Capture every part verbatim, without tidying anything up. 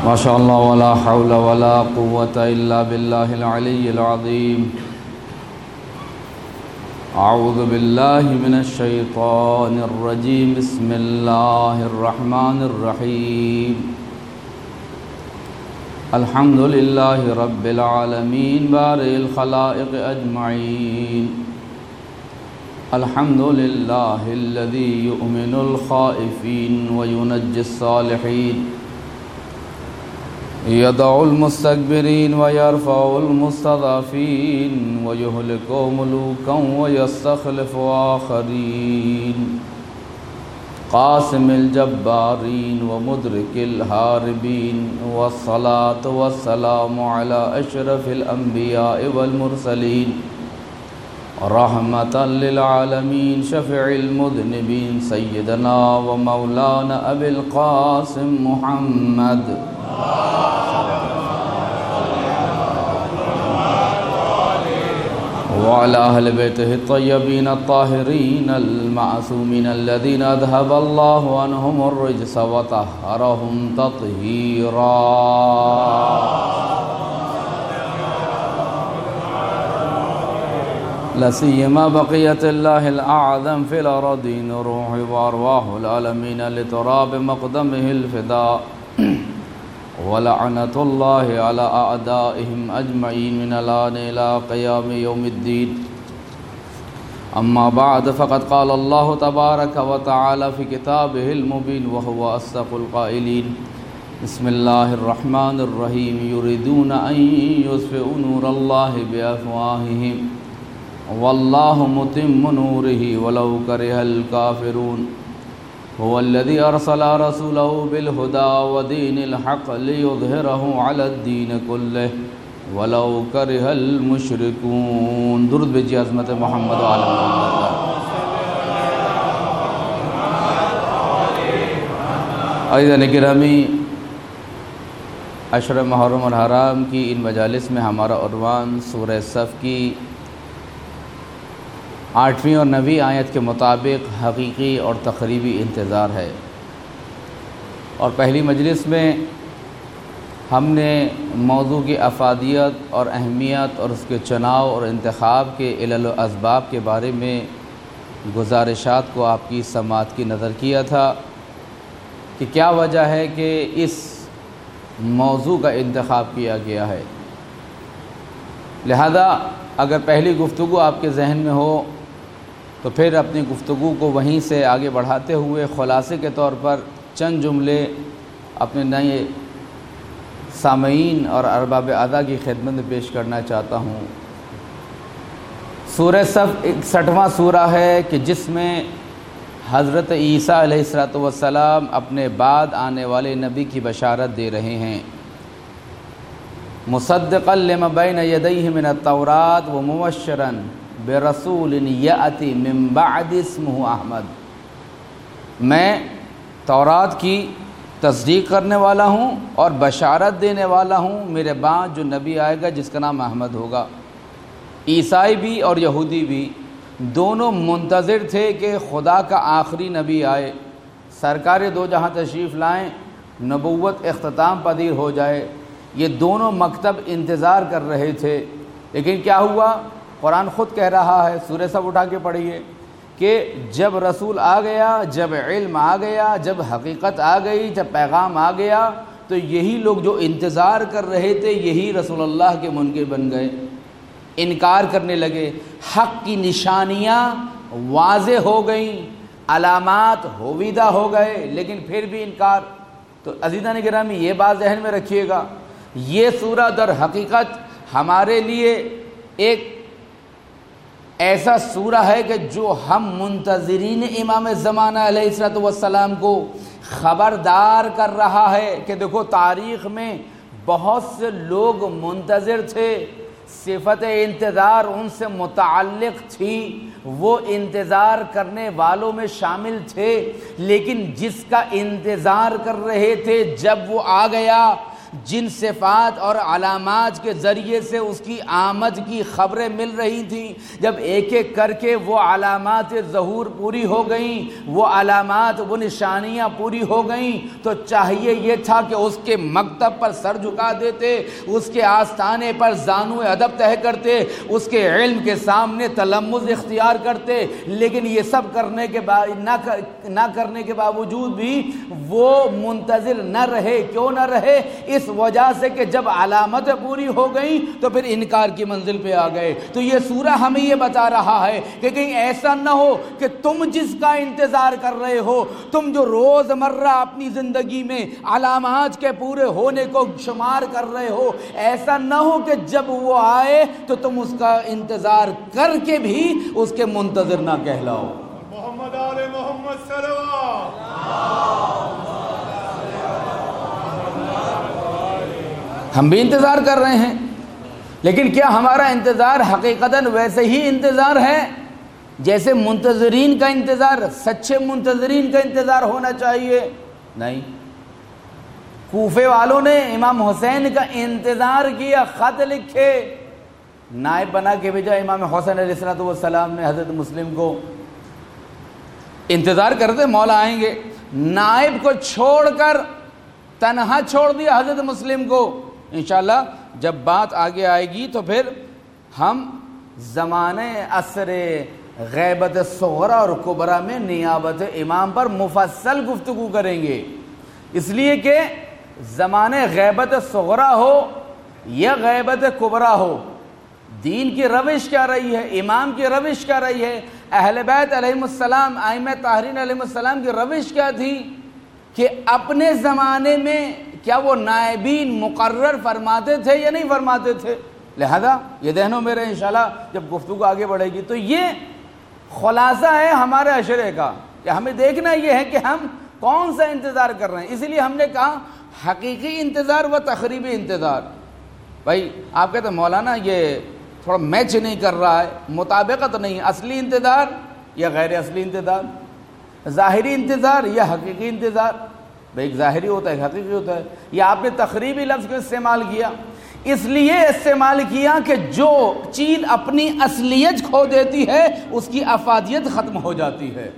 ما شاء الله ولا حول ولا قوة إلا بالله العلي العظيم. أعوذ بالله من الشيطان الرجيم. بسم الله الرحمن الرحيم. الحمد لله رب العالمين بارئ الخلائق أجمعين. الحمد لله الذي يؤمن الخائفين وينجي الصالحين، يدعو المستكبرين ويرفع المستضعفين ويهلك ملوكا ويستخلف آخرين، قاسم الجبارين ومدرك الهاربين، والصلاة والسلام على أشرف الأنبياء والمرسلين، رحمة للعالمين، شفيع المذنبين، سيدنا ومولانا أبي القاسم محمد وعلى أهل بيته الطيبين الطاهرين المعصومين الذين أذهب الله عنهم الرجس وطهرهم تطهيرا. لسيما بقية الله الأعظم في الأراضين، روح وأرواح العالمين لتراب مقدمه الفداء، ولعنة الله على أعدائهم أجمعين من الآن إلى قيام يوم الدين. أما بعد، فقد قال الله تبارك وتعالى في كتابه المبين وهو أصدق القائلين: بسم الله الرحمن الرحيم. يريدون أن يطفئوا نور الله بأفواههم والله متم نوره ولو كره الكافرون. هو الذي أرسل رسوله بالهدى ودين الحق ليظهره على الدين كله ولو كره المشركون. درود بجی عظمت محمد و آل محمد. عزیزان گرامی، عشر محرم الحرام کی ان مجالس میں ہمارا عنوان سورہ صف کی آٹھویں اور نویں آیت کے مطابق حقیقی اور تقریبی انتظار ہے. اور پہلی مجلس میں ہم نے موضوع کی افادیت اور اہمیت اور اس کے چناؤ اور انتخاب کے علل و اسباب کے بارے میں گزارشات کو آپ کی سماعت کی نظر کیا تھا کہ کیا وجہ ہے کہ اس موضوع کا انتخاب کیا گیا ہے. لہذا اگر پہلی گفتگو آپ کے ذہن میں ہو تو پھر اپنی گفتگو کو وہیں سے آگے بڑھاتے ہوئے خلاصے کے طور پر چند جملے اپنے نئے سامعین اور ارباب ادا کی خدمت میں پیش کرنا چاہتا ہوں. سورہ صف اکسٹھواں سورہ ہے کہ جس میں حضرت عیسیٰ علیہ الصلوۃ والسلام اپنے بعد آنے والے نبی کی بشارت دے رہے ہیں. مصدقا لما بین یدیہ من التوراۃ ومبشرا برسول یأتی من بعد اسمہ احمد. میں تورات کی تصدیق کرنے والا ہوں اور بشارت دینے والا ہوں میرے بعد جو نبی آئے گا جس کا نام احمد ہوگا. عیسائی بھی اور یہودی بھی دونوں منتظر تھے کہ خدا کا آخری نبی آئے، سرکار دو جہاں تشریف لائیں، نبوت اختتام پذیر ہو جائے. یہ دونوں مکتب انتظار کر رہے تھے. لیکن کیا ہوا؟ قرآن خود کہہ رہا ہے، سورہ صف اٹھا کے پڑھیے، کہ جب رسول آ گیا، جب علم آ گیا، جب حقیقت آ گئی، جب پیغام آ گیا، تو یہی لوگ جو انتظار کر رہے تھے یہی رسول اللہ کے منکر بن گئے، انکار کرنے لگے. حق کی نشانیاں واضح ہو گئیں، علامات ہویدہ ہو گئے، لیکن پھر بھی انکار. تو عزیزان گرامی، یہ بات ذہن میں رکھیے گا، یہ سورہ در حقیقت ہمارے لیے ایک ایسا سورہ ہے کہ جو ہم منتظرین امام زمانہ علیہ الصلوۃ والسلام کو خبردار کر رہا ہے کہ دیکھو تاریخ میں بہت سے لوگ منتظر تھے، صفت انتظار ان سے متعلق تھی، وہ انتظار کرنے والوں میں شامل تھے. لیکن جس کا انتظار کر رہے تھے جب وہ آ گیا، جن صفات اور علامات کے ذریعے سے اس کی آمد کی خبریں مل رہی تھیں، جب ایک ایک کر کے وہ علامات ظہور پوری ہو گئیں، وہ علامات وہ نشانیاں پوری ہو گئیں، تو چاہیے یہ تھا کہ اس کے مکتب پر سر جھکا دیتے، اس کے آستانے پر زانو ادب طے کرتے، اس کے علم کے سامنے تلمذ اختیار کرتے، لیکن یہ سب کرنے کے بعد نہ کرنے کے باوجود بھی وہ منتظر نہ رہے۔ کیوں نہ رہے؟ اس وجہ سے کہ جب علامتیں پوری ہو گئیں تو پھر انکار کی منزل پہ آ گئے۔ تو یہ سورہ ہمیں یہ بتا رہا ہے کہ کہیں ایسا نہ ہو کہ تم جس کا انتظار کر رہے ہو، تم جو روز مرہ اپنی زندگی میں علامات کے پورے ہونے کو شمار کر رہے ہو، ایسا نہ ہو کہ جب وہ آئے تو تم اس کا انتظار کر کے بھی اس کے منتظر نہ کہلاؤ۔ محمد آل محمد صلوات۔ ہم بھی انتظار کر رہے ہیں، لیکن کیا ہمارا انتظار حقیقتاً ویسے ہی انتظار ہے جیسے منتظرین کا انتظار، سچے منتظرین کا انتظار ہونا چاہیے؟ نہیں۔ کوفے والوں نے امام حسین کا انتظار کیا، خط لکھے، نائب بنا کے بھیجا امام حسین علیہ الصلوۃ والسلام نے حضرت مسلم کو۔ انتظار کرتے مولا آئیں گے، نائب کو چھوڑ کر تنہا چھوڑ دیا حضرت مسلم کو۔ انشاءاللہ جب بات آگے آئے گی تو پھر ہم زمانے عصر غیبت صغرا اور کبرا میں نیابت امام پر مفصل گفتگو کریں گے، اس لیے کہ زمانے غیبت صغرا ہو یا غیبت کبرا ہو، دین کی روش کیا رہی ہے، امام کی روش کیا رہی ہے، اہل بیت علیہم السلام، ائمہ طاہرین علیہم السلام کی روش کیا تھی، کہ اپنے زمانے میں کیا وہ نائبین مقرر فرماتے تھے یا نہیں فرماتے تھے۔ لہذا یہ ذہنوں میں رہے، انشاءاللہ جب گفتگو آگے بڑھے گی تو یہ خلاصہ ہے ہمارے عشرے کا، کہ ہمیں دیکھنا یہ ہے کہ ہم کون سا انتظار کر رہے ہیں۔ اسی لیے ہم نے کہا حقیقی انتظار و تقریبی انتظار۔ بھائی آپ کہتے ہیں مولانا یہ تھوڑا میچ نہیں کر رہا ہے، مطابقت نہیں، اصلی انتظار یا غیر اصلی انتظار، ظاہری انتظار یا حقیقی انتظار۔ بھائی ایک ظاہری ہوتا ہے، ایک حقیقی ہوتا ہے۔ یہ آپ نے تقریبی لفظ کو استعمال کیا، اس لیے استعمال کیا کہ جو چیز اپنی اصلیت کھو دیتی ہے اس کی افادیت ختم ہو جاتی ہے۔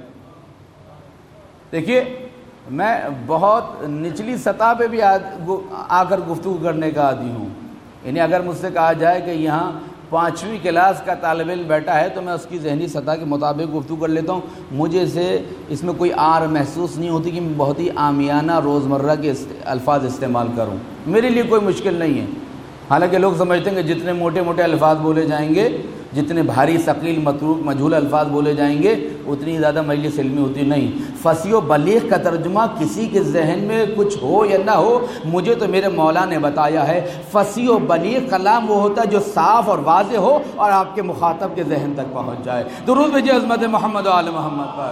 دیکھیے میں بہت نچلی سطح پہ بھی آ کر گفتگو کرنے کا عادی ہوں، یعنی اگر مجھ سے کہا جائے کہ یہاں پانچویں کلاس کا طالب علم بیٹھا ہے تو میں اس کی ذہنی سطح کے مطابق گفتگو کر لیتا ہوں، مجھے سے اس میں کوئی آر محسوس نہیں ہوتی کہ میں بہت ہی عامیانہ روزمرہ کے الفاظ استعمال کروں، میرے لیے کوئی مشکل نہیں ہے۔ حالانکہ لوگ سمجھتے ہیں کہ جتنے موٹے موٹے الفاظ بولے جائیں گے، جتنے بھاری ثقیل متروک مجہول الفاظ بولے جائیں گے اتنی زیادہ مجلس علمی ہوتی نہیں۔ فصیح و بلیغ کا ترجمہ کسی کے ذہن میں کچھ ہو یا نہ ہو، مجھے تو میرے مولا نے بتایا ہے فصیح و بلیغ کلام وہ ہوتا ہے جو صاف اور واضح ہو اور آپ کے مخاطب کے ذہن تک پہنچ جائے۔ درود بھیجیے عظمت محمد و آل محمد پر۔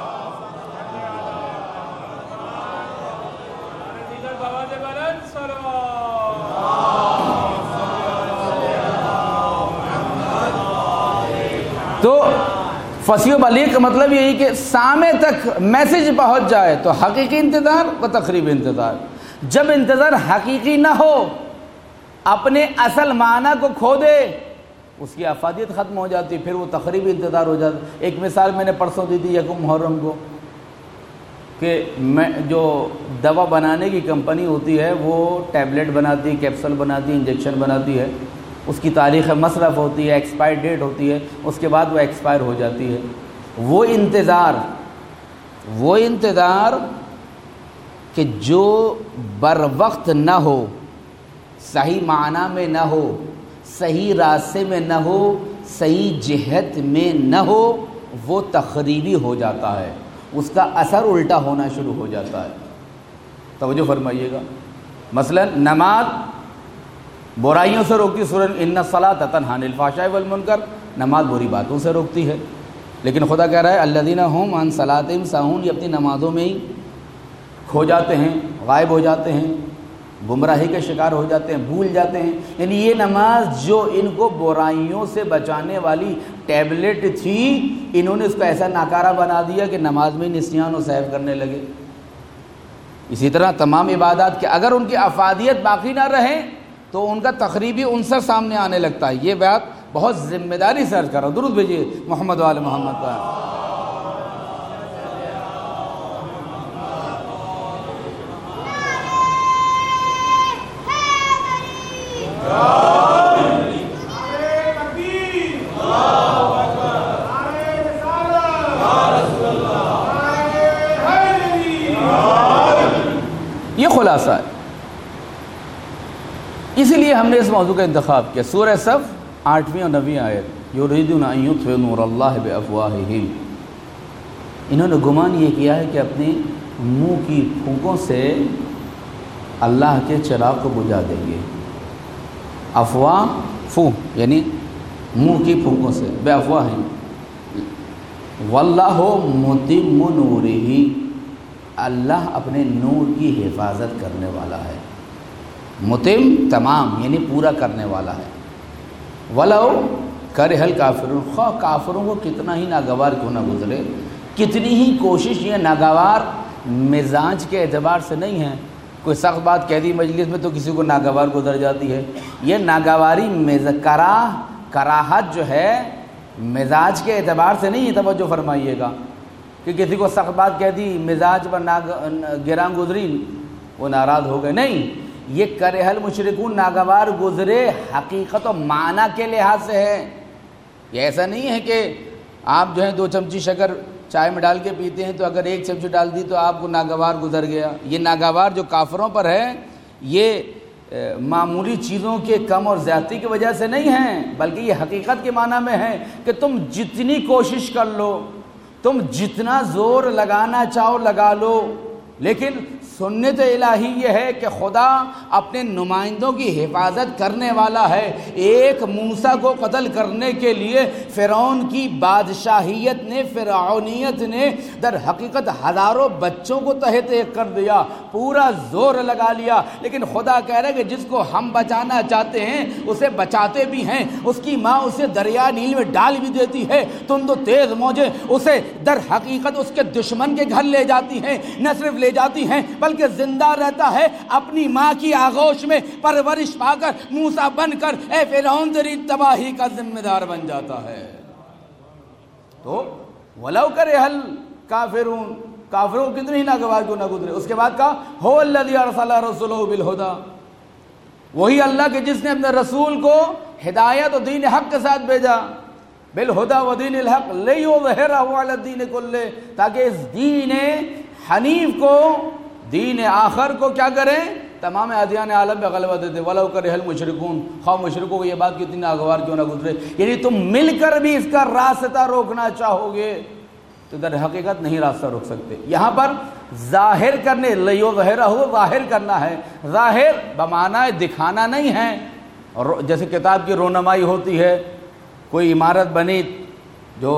تو فصیح و بلیغ کا مطلب یہی کہ سامع تک میسج پہنچ جائے، تو حقیقی انتظار و تقریبی انتظار۔ جب انتظار حقیقی نہ ہو، اپنے اصل معنی کو کھو دے، اس کی افادیت ختم ہو جاتی، پھر وہ تقریبی انتظار ہو جاتا۔ ایک مثال میں نے پرسوں دی تھی یکم محرم کو، کہ میں جو دوا بنانے کی کمپنی ہوتی ہے وہ ٹیبلٹ بناتی ہے، کیپسول بناتی ہے، انجیکشن بناتی ہے، اس کی تاریخ مصرف ہوتی ہے، ایکسپائر ڈیٹ ہوتی ہے، اس کے بعد وہ ایکسپائر ہو جاتی ہے۔ وہ انتظار وہ انتظار کہ جو بر وقت نہ ہو، صحیح معنی میں نہ ہو، صحیح راستے میں نہ ہو، صحیح جہت میں نہ ہو، وہ تخریبی ہو جاتا ہے، اس کا اثر الٹا ہونا شروع ہو جاتا ہے۔ توجہ فرمائیے گا، مثلا نماز برائیوں سے روکتی، سورۃ ان الصلاۃ تنہی عن الفحشاء والمنکر، نماز بری باتوں سے روکتی ہے، لیکن خدا کہہ رہا ہے الذین هم عن صلاتهم ساہون، یہ اپنی نمازوں میں ہی کھو جاتے ہیں، غائب ہو جاتے ہیں، گمراہی کے شکار ہو جاتے ہیں، بھول جاتے ہیں۔ یعنی یہ نماز جو ان کو برائیوں سے بچانے والی ٹیبلٹ تھی، انہوں نے اس کو ایسا ناکارہ بنا دیا کہ نماز میں نسیان و سہو کرنے لگے۔ اسی طرح تمام عبادات کے اگر ان کی افادیت باقی نہ رہے تو ان کا تقریبی عنصر سامنے آنے لگتا ہے۔ یہ بات بہت ذمہ داری سے عرض کر رہا ہوں۔ درود بھیجیے محمد وآل محمد پر۔ یہ خلاصہ ہے، اسی لیے ہم نے اس موضوع کا انتخاب کیا۔ سورہ صف آٹھویں اور نویں آیت، یریدون ان یطفئوا نور اللہ بافواہہم، انہوں نے گمان یہ کیا ہے کہ اپنے منہ کی پھونکوں سے اللہ کے چراغ کو بجھا دیں گے۔ افواہ فو یعنی منہ کی پھونکوں سے، بافواہہم، واللہ متم نورہ، اللہ اپنے نور کی حفاظت کرنے والا ہے۔ متم تمام یعنی پورا کرنے والا ہے۔ ولو کرہ الکافرون، خواہ کافروں کو کتنا ہی ناگوار کیوں نہ گزرے، کتنی ہی کوشش، یہ ناگوار مزاج کے اعتبار سے نہیں ہے۔ کوئی سخت بات کہہ دی مجلس میں تو کسی کو ناگوار گزر جاتی ہے۔ یہ ناگواری کراہ کراہت جو ہے مزاج کے اعتبار سے نہیں ہے، توجہ فرمائیے گا کہ کسی کو سخت بات کہہ دی، مزاج پر ناگ گراں گزری، وہ ناراض ہو گئے، نہیں، یہ کرہ المشرکون ناگوار گزرے حقیقت و معنی کے لحاظ سے ہے۔ یہ ایسا نہیں ہے کہ آپ جو ہے دو چمچی شکر چائے میں ڈال کے پیتے ہیں تو اگر ایک چمچی ڈال دی تو آپ کو ناگوار گزر گیا۔ یہ ناگوار جو کافروں پر ہے یہ معمولی چیزوں کے کم اور زیادتی کی وجہ سے نہیں ہیں، بلکہ یہ حقیقت کے معنی میں ہے کہ تم جتنی کوشش کر لو، تم جتنا زور لگانا چاہو لگا لو، لیکن سنت الہی یہ ہے کہ خدا اپنے نمائندوں کی حفاظت کرنے والا ہے۔ ایک موسیٰ کو قتل کرنے کے لیے فرعون کی بادشاہیت نے، فرعونیت نے در حقیقت ہزاروں بچوں کو تہہ تہہ کر دیا، پورا زور لگا لیا، لیکن خدا کہہ رہا ہے کہ جس کو ہم بچانا چاہتے ہیں اسے بچاتے بھی ہیں۔ اس کی ماں اسے دریا نیل میں ڈال بھی دیتی ہے، تم تو تیز موجیں اسے در حقیقت اس کے دشمن کے گھر لے جاتی ہیں، نہ صرف لے جاتی ہیں بلکہ زندہ رہتا ہے، اپنی ماں کی آغوش میں پرورش پا کر موسیٰ بن کر اے فرعون تیری تباہی کا ذمہ دار بن جاتا ہے۔ تو ولو کرہ الکافرون، کافروں کتنی ہی ناگوار کیوں نہ گزرے۔ اس کے بعد کہا هو الذی ارسل رسولہ بالہدی، وہی اللہ کے جس نے اپنے رسول کو ہدایت و دین حق کے ساتھ بھیجا، بالہدی و دین الحق لیظہرہ علی الدین کلہ، تاکہ اس دین حنیف کو، دین آخر کو کیا کریں، تمام ادیان عالم پہ غلبہ دیتے۔ ولو کرہ المشرکون، خواہ مشرکوں کو یہ بات کتنی ناگوار کیوں نہ گزرے، یعنی تم مل کر بھی اس کا راستہ روکنا چاہو گے تو در حقیقت نہیں راستہ روک سکتے۔ یہاں پر ظاہر کرنے، لیظہرہ ظاہر کرنا ہے، ظاہر بمعنی دکھانا نہیں ہے۔ اور جیسے کتاب کی رونمائی ہوتی ہے، کوئی عمارت بنی جو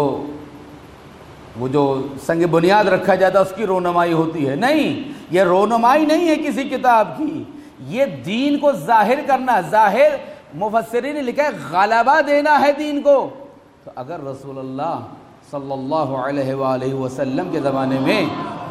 وہ جو سنگ بنیاد رکھا جاتا ہے اس کی رونمائی ہوتی ہے، نہیں، یہ رونمائی نہیں ہے کسی کتاب کی، یہ دین کو ظاہر کرنا۔ ظاہر مفسرین نے لکھا ہے غلبہ دینا ہے دین کو۔ تو اگر رسول اللہ صلی اللہ علیہ وآلہ وسلم کے زمانے میں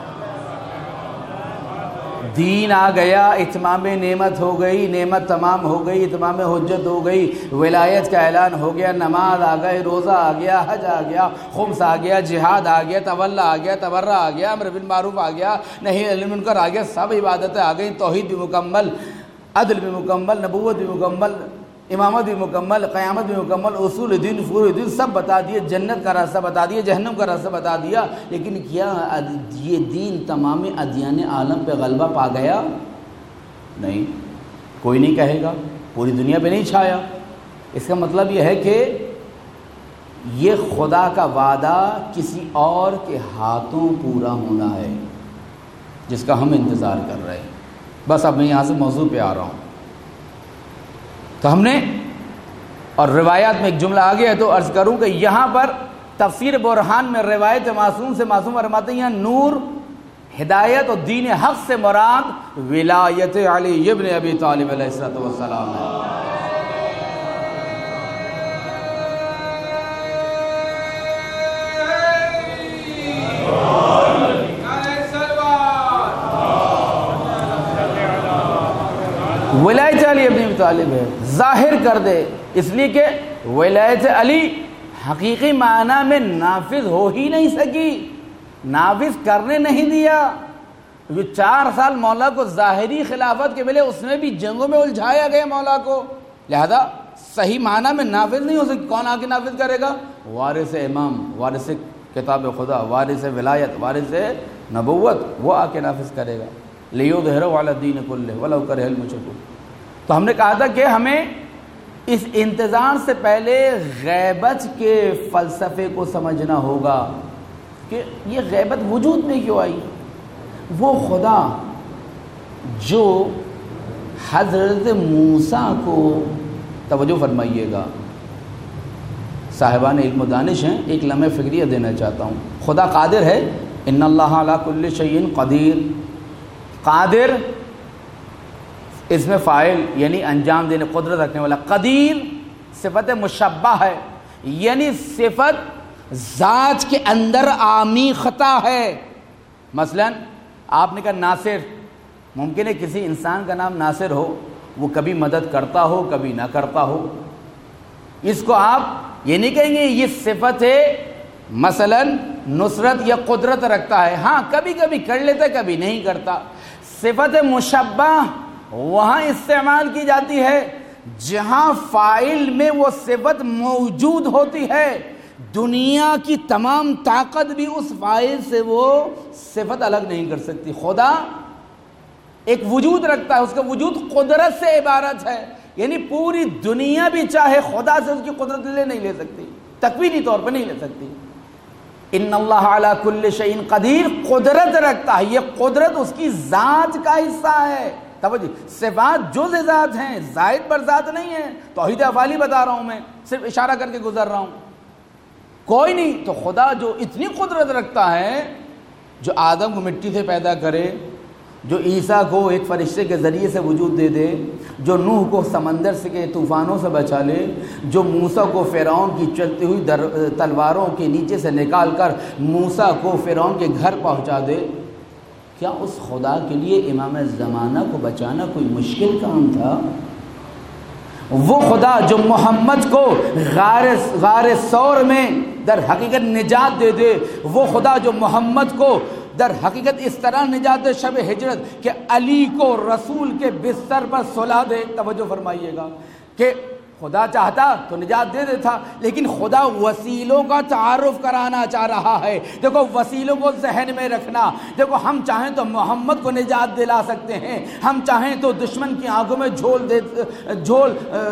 دین آ گیا، اتمام نعمت ہو گئی، نعمت تمام ہو گئی، اتمام حجت ہو گئی، ولایت کا اعلان ہو گیا، نماز آ گئے، روزہ آ گیا، حج آ گیا، خمس آ گیا، جہاد آ گیا، تولا آ گیا، تبرہ آ گیا، امر بالمعروف آ گیا، نہی عن المنکر آ گیا، سب عبادتیں آ گئیں، توحید بھی مکمل، عدل بھی مکمل، نبوت بھی مکمل، امامت بھی مکمل، قیامت بھی مکمل، اصول دین، فروع دین سب بتا دیے، جنت کا راستہ بتا دیا، جہنم کا راستہ بتا دیا، لیکن کیا یہ دین تمام ادیان عالم پہ غلبہ پا گیا؟ نہیں، کوئی نہیں کہے گا، پوری دنیا پہ نہیں چھایا۔ اس کا مطلب یہ ہے کہ یہ خدا کا وعدہ کسی اور کے ہاتھوں پورا ہونا ہے جس کا ہم انتظار کر رہے ہیں۔ بس اب میں یہاں سے موضوع پہ آ رہا ہوں۔ تو ہم نے، اور روایات میں ایک جملہ آگے ہے تو عرض کروں کہ یہاں پر تفسیر برہان میں روایت معصوم سے معصوم فرماتے ہیں نور، ہدایت اور دین حق سے مراد ولایت علی ابن ابی طالب علیہ الصلوۃ والسلام ہے۔ ولایت علی ابن ابی طالب ہے، ظاہر کر دے، اس لیے کہ ولایت علی حقیقی معنی میں نافذ ہو ہی نہیں سکی، نافذ کرنے نہیں دیا۔ جو چار سال مولا کو ظاہری خلافت کے ملے، اس میں بھی جنگوں میں الجھایا گیا مولا کو، لہذا صحیح معنی میں نافذ نہیں ہو سکتی۔ کون آ کے نافذ کرے گا؟ وارث امام، وارث کتاب خدا، وارث ولایت، وارث نبوت، وہ آ کے نافذ کرے گا۔ لیظہرہ علی الدین کلہ ولو کرہ المشرکون۔ تو ہم نے کہا تھا کہ ہمیں اس انتظار سے پہلے غیبت کے فلسفے کو سمجھنا ہوگا کہ یہ غیبت وجود میں کیوں آئی۔ وہ خدا جو حضرت موسیٰ کو، توجہ فرمائیے گا، صاحبان علم و دانش ہیں، ایک لمحہ فکریہ دینا چاہتا ہوں۔ خدا قادر ہے، ان اللہ علی کل شیء قدیر۔ قادر اس میں فاعل یعنی انجام دینے، قدرت رکھنے والا۔ قدیر صفت مشبہ ہے، یعنی صفت ذات کے اندر آمیختہ ہے۔ مثلا آپ نے کہا ناصر، ممکن ہے کسی انسان کا نام ناصر ہو، وہ کبھی مدد کرتا ہو کبھی نہ کرتا ہو، اس کو آپ یہ نہیں کہیں گے یہ صفت ہے مثلا نصرت یا قدرت رکھتا ہے، ہاں کبھی کبھی کر لیتا ہے کبھی نہیں کرتا۔ صفت مشبہ وہاں استعمال کی جاتی ہے جہاں فاعل میں وہ صفت موجود ہوتی ہے، دنیا کی تمام طاقت بھی اس فاعل سے وہ صفت الگ نہیں کر سکتی۔ خدا ایک وجود رکھتا ہے، اس کا وجود قدرت سے عبارت ہے، یعنی پوری دنیا بھی چاہے خدا سے اس کی قدرت لے نہیں لے سکتی، تکوینی طور پر نہیں لے سکتی۔ ان اللہ علی کل شیء قدیر، قدرت رکھتا ہے، یہ قدرت اس کی ذات کا حصہ ہے۔ توجہ، صفات جز ذات ہیں، زائد بر ذات نہیں ہے۔ توحید افعالی بتا رہا ہوں، میں صرف اشارہ کر کے گزر رہا ہوں، کوئی نہیں۔ تو خدا جو اتنی قدرت رکھتا ہے، جو آدم کو مٹی سے پیدا کرے، جو عیسیٰ کو ایک فرشتے کے ذریعے سے وجود دے دے، جو نوح کو سمندر سے کے طوفانوں سے بچا لے، جو موسیٰ کو فرعون کی چلتی ہوئی در تلواروں کے نیچے سے نکال کر موسیٰ کو فرعون کے گھر پہنچا دے، کیا اس خدا کے لیے امام زمانہ کو بچانا کوئی مشکل کام تھا؟ وہ خدا جو محمد کو غار غار ثور میں در حقیقت نجات دے دے، وہ خدا جو محمد کو در حقیقت اس طرح نجات دے شب ہجرت کہ علی کو رسول کے بستر پر سلا دے۔ توجہ فرمائیے گا کہ خدا چاہتا تو نجات دے دیتا، لیکن خدا وسیلوں کا تعارف کرانا چاہ رہا ہے۔ دیکھو وسیلوں کو ذہن میں رکھنا، دیکھو ہم چاہیں تو محمد کو نجات دلا سکتے ہیں، ہم چاہیں تو دشمن کی آنکھوں میں جھول دے جھول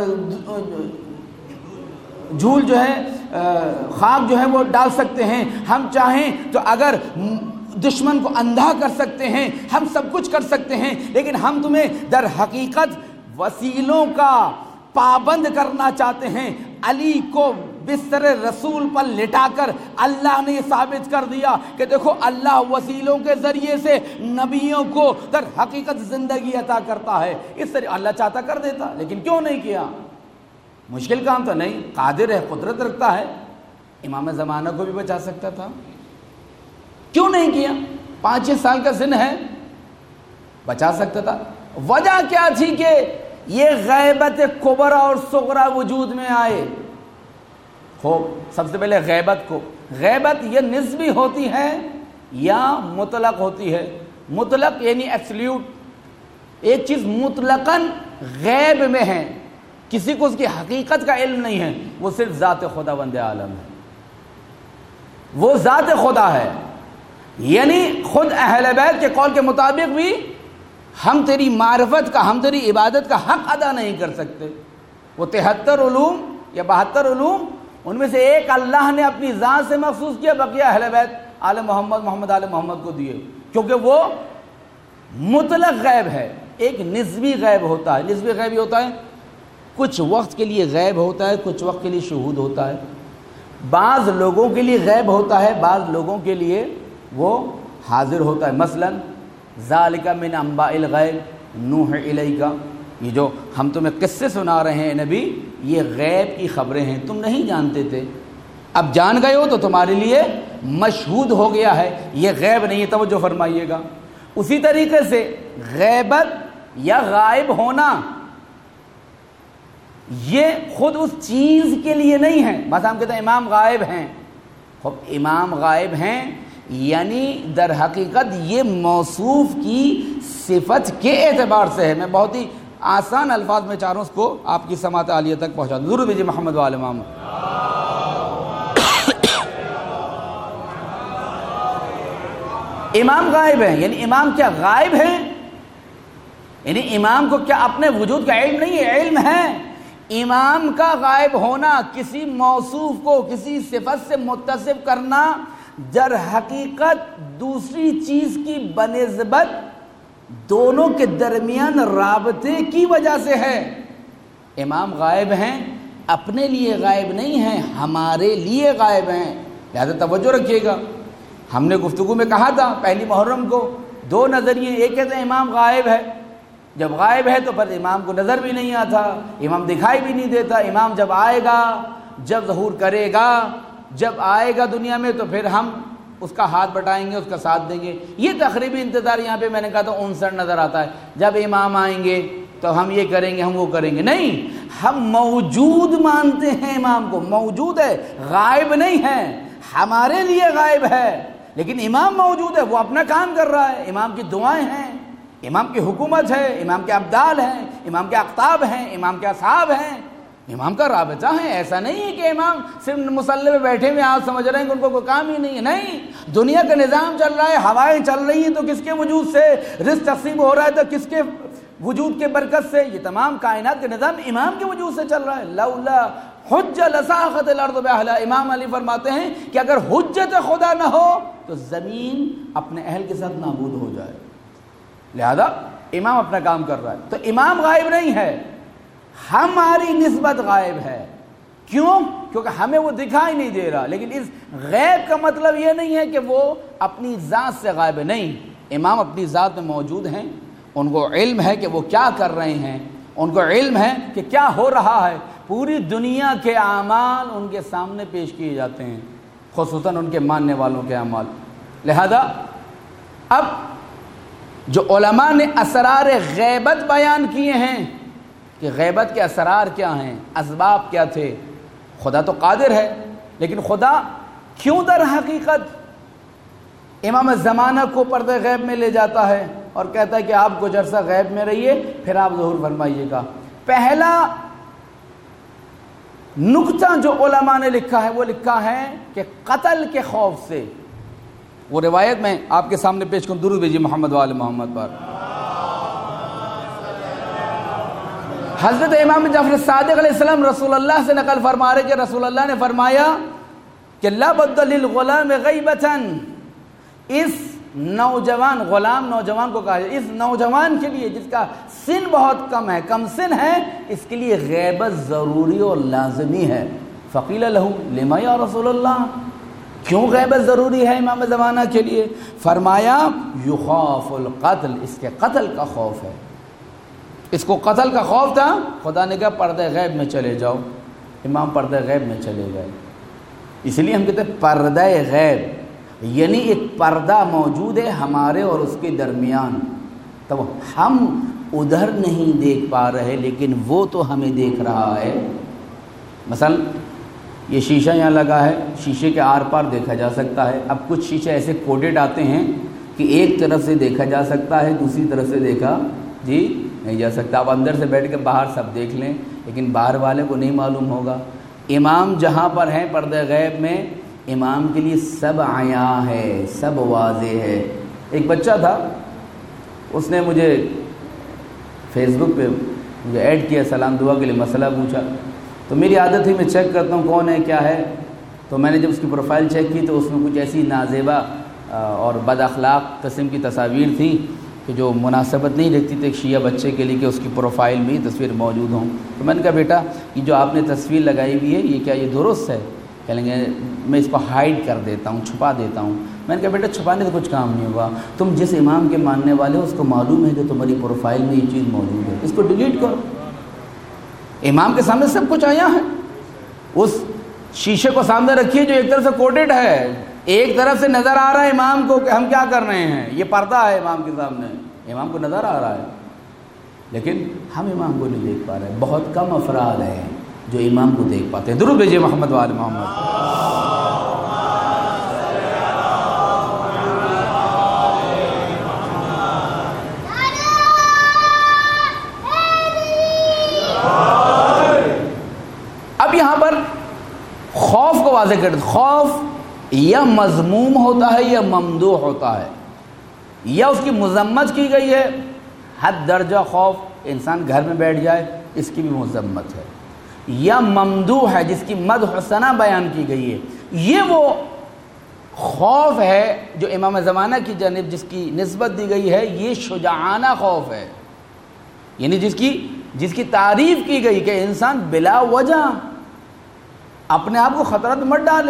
جھول جو ہے خاک جو ہے وہ ڈال سکتے ہیں، ہم چاہیں تو اگر دشمن کو اندھا کر سکتے ہیں، ہم سب کچھ کر سکتے ہیں، لیکن ہم تمہیں در حقیقت وسیلوں کا پابند کرنا چاہتے ہیں۔ علی کو بستر رسول پر لٹا کر اللہ نے ثابت کر دیا کہ دیکھو اللہ وسیلوں کے ذریعے سے نبیوں کو در حقیقت زندگی عطا کرتا ہے۔ اس طرح اللہ چاہتا کر دیتا، لیکن کیوں نہیں کیا؟ مشکل کام تو نہیں، قادر ہے، قدرت رکھتا ہے، امام زمانہ کو بھی بچا سکتا تھا، کیوں نہیں کیا؟ پانچ چھ سال کا سن ہے، بچا سکتا تھا۔ وجہ کیا تھی کہ یہ غیبت کبرا اور صغرا وجود میں آئے؟ ہو سب سے پہلے غیبت کو، غیبت یہ نسبی ہوتی ہے یا مطلق ہوتی ہے؟ مطلق یعنی ایبسلیوٹ، ایک چیز مطلقاً غیب میں ہے، کسی کو اس کی حقیقت کا علم نہیں ہے، وہ صرف ذات خدا بند عالم ہے، وہ ذات خدا ہے۔ یعنی خود اہل بیت کے قول کے مطابق بھی ہم تیری معرفت کا، ہم تیری عبادت کا حق ادا نہیں کر سکتے۔ وہ تہتر علوم یا بہتر علوم، ان میں سے ایک اللہ نے اپنی ذات سے مخصوص کیا، بقیہ اہل بیت آل محمد محمد آل محمد کو دیے، کیونکہ وہ مطلق غیب ہے۔ ایک نسبی غیب ہوتا ہے، نسبی غیب یہ ہوتا ہے کچھ وقت کے لیے غیب ہوتا ہے، کچھ وقت کے لیے شہود ہوتا ہے، بعض لوگوں کے لیے غیب ہوتا ہے، بعض لوگوں کے لیے وہ حاضر ہوتا ہے۔ مثلا ذالک من انباء الغیب نوح الیک، یہ جو ہم تمہیں قصے سنا رہے ہیں نبی، یہ غیب کی خبریں ہیں، تم نہیں جانتے تھے، اب جان گئے ہو تو تمہارے لیے مشہود ہو گیا ہے، یہ غیب نہیں ہے۔ توجہ فرمائیے گا۔ اسی طریقے سے غیبت یا غائب ہونا یہ خود اس چیز کے لیے نہیں ہے. بس ہم کہتے ہیں امام غائب ہیں. خب امام غائب ہیں یعنی در حقیقت یہ موصوف کی صفت کے اعتبار سے ہے. میں بہت ہی آسان الفاظ میں چاہ رہا ہوں اس کو آپ کی سماعت عالیہ تک پہنچا دوں. ضرور بھیجیے محمد وآل محمد. امام غائب ہیں یعنی امام کیا غائب ہیں؟ یعنی امام کو کیا اپنے وجود کا علم نہیں ہے؟ علم ہے. امام کا غائب ہونا، کسی موصوف کو کسی صفت سے متصف کرنا، در حقیقت دوسری چیز کی بنسبت دونوں کے درمیان رابطے کی وجہ سے ہے. امام غائب ہیں، اپنے لیے غائب نہیں ہیں، ہمارے لیے غائب ہیں. لہذا توجہ رکھیے گا. ہم نے گفتگو میں کہا تھا پہلی محرم کو دو نظریے. ایک کہتے ہیں امام غائب ہے، جب غائب ہے تو پھر امام کو نظر بھی نہیں آتا، امام دکھائی بھی نہیں دیتا. امام جب آئے گا، جب ظہور کرے گا، جب آئے گا دنیا میں تو پھر ہم اس کا ہاتھ بٹائیں گے، اس کا ساتھ دیں گے. یہ تقریبی انتظار یہاں پہ میں نے کہا تھا عنصر نظر آتا ہے. جب امام آئیں گے تو ہم یہ کریں گے، ہم وہ کریں گے. نہیں، ہم موجود مانتے ہیں امام کو. موجود ہے، غائب نہیں ہے. ہمارے لیے غائب ہے لیکن امام موجود ہے، وہ اپنا کام کر رہا ہے. امام کی دعائیں ہیں، امام کی حکومت ہے، امام کے ابدال ہیں، امام کے اقطاب ہیں، امام کے اصحاب ہیں، امام کا رابطہ ہے. ایسا نہیں ہے کہ امام صرف مصلی پہ بیٹھے ہوئے آپ سمجھ رہے ہیں کہ ان کو کوئی کام ہی نہیں ہے. نہیں، دنیا کا نظام چل رہا ہے، ہوائیں چل رہی ہیں تو کس کے وجود سے؟ رزق تقسیم ہو رہا ہے تو کس کے وجود کے برکت سے؟ یہ تمام کائنات کا نظام امام کے وجود سے چل رہا ہے. لولا حج لساخت الارض باہلہا. امام علی فرماتے ہیں کہ اگر حجت خدا نہ ہو تو زمین اپنے اہل کے ساتھ نابود ہو جائے. لہذا امام اپنا کام کر رہا ہے. تو امام غائب نہیں ہے، ہماری نسبت غائب ہے. کیوں؟ کیونکہ ہمیں وہ دکھائی نہیں دے رہا. لیکن اس غیب کا مطلب یہ نہیں ہے کہ وہ اپنی ذات سے غائب ہے. نہیں، امام اپنی ذات میں موجود ہیں. ان کو علم ہے کہ وہ کیا کر رہے ہیں، ان کو علم ہے کہ کیا ہو رہا ہے. پوری دنیا کے اعمال ان کے سامنے پیش کیے جاتے ہیں، خصوصاً ان کے ماننے والوں کے اعمال. لہذا اب جو علماء نے اسرار غیبت بیان کیے ہیں کہ غیبت کے اسرار کیا ہیں، اسباب کیا تھے. خدا تو قادر ہے لیکن خدا کیوں در حقیقت امام زمانہ کو پردہ غیب میں لے جاتا ہے اور کہتا ہے کہ آپ کچھ عرصہ غیب میں رہیے پھر آپ ظہور فرمائیے گا. پہلا نکتہ جو علماء نے لکھا ہے وہ لکھا ہے کہ قتل کے خوف سے. وہ روایت میں آپ کے سامنے پیش کروں. درود بھیجیے محمد وآل محمد پر. حضرت امام جعفر صادق علیہ السلام رسول اللہ سے نقل فرما رہے کہ رسول اللہ نے فرمایا کہ لا بد للغلام غیبتاً. اس نوجوان، غلام نوجوان کو کہا جائے، اس نوجوان کے لیے جس کا سن بہت کم ہے، کم سن ہے، اس کے لیے غیبت ضروری اور لازمی ہے. فقیل لہ لما یا رسول اللہ، کیوں غیبت ضروری ہے امام زمانہ کے لیے؟ فرمایا یخاف القتل، اس کے قتل کا خوف ہے. اس کو قتل کا خوف تھا. خدا نے کہا پردہ غیب میں چلے جاؤ. امام پردہ غیب میں چلے گئے. اس لیے ہم کہتے ہیں پردہ غیب، یعنی ایک پردہ موجود ہے ہمارے اور اس کے درمیان. تب ہم ادھر نہیں دیکھ پا رہے لیکن وہ تو ہمیں دیکھ رہا ہے. مثلا یہ شیشہ یہاں لگا ہے، شیشے کے آر پار دیکھا جا سکتا ہے. اب کچھ شیشے ایسے کوڈڈ آتے ہیں کہ ایک طرف سے دیکھا جا سکتا ہے، دوسری طرف سے دیکھا جی نہیں جا سکتا. آپ اندر سے بیٹھ کے باہر سب دیکھ لیں لیکن باہر والے کو نہیں معلوم ہوگا. امام جہاں پر ہیں پردہ غیب میں، امام کے لیے سب عیاں ہے، سب واضح ہے. ایک بچہ تھا، اس نے مجھے فیس بک پہ مجھے ایڈ کیا، سلام دعا کے لیے مسئلہ پوچھا. تو میری عادت ہی میں چیک کرتا ہوں کون ہے کیا ہے. تو میں نے جب اس کی پروفائل چیک کی تو اس میں کچھ ایسی نازیبا اور بد اخلاق قسم کی تصاویر تھیں کہ جو مناسبت نہیں رکھتی تھی ایک شیعہ بچے کے لیے کہ اس کی پروفائل میں یہ تصویر موجود ہوں. تو میں نے کہا بیٹا یہ جو آپ نے تصویر لگائی ہوئی ہے یہ کیا یہ درست ہے؟ کہیں گے میں اس کو ہائڈ کر دیتا ہوں، چھپا دیتا ہوں. میں نے کہا بیٹا چھپانے سے کچھ کام نہیں ہوگا. تم جس امام کے ماننے والے ہو اس کو معلوم ہے کہ تمہاری پروفائل میں یہ چیز موجود ہے، اس کو ڈیلیٹ کرو. امام کے سامنے سب کچھ آیا ہے. اس شیشے کو سامنے رکھیے جو ایک طرف سے کوٹڈ ہے، ایک طرف سے نظر آ رہا ہے امام کو کہ ہم کیا کر رہے ہیں. یہ پردہ ہے امام کے سامنے، امام کو نظر آ رہا ہے. لیکن ہم امام کو نہیں دیکھ پا رہے. بہت کم افراد ہیں جو امام کو دیکھ پاتے ہیں. درود بھیجیے محمد و آل محمد. اب یہاں پر خوف کو واضح کر دیں. خوف یا مذموم ہوتا ہے یا ممدوح ہوتا ہے. یا اس کی مذمت کی گئی ہے، حد درجہ خوف انسان گھر میں بیٹھ جائے اس کی بھی مذمت ہے. یا ممدوح ہے جس کی مدح ثنا بیان کی گئی ہے. یہ وہ خوف ہے جو امام زمانہ کی جانب جس کی نسبت دی گئی ہے. یہ شجاعانہ خوف ہے، یعنی جس کی جس کی تعریف کی گئی کہ انسان بلا وجہ اپنے آپ کو خطرہ مت ڈالے.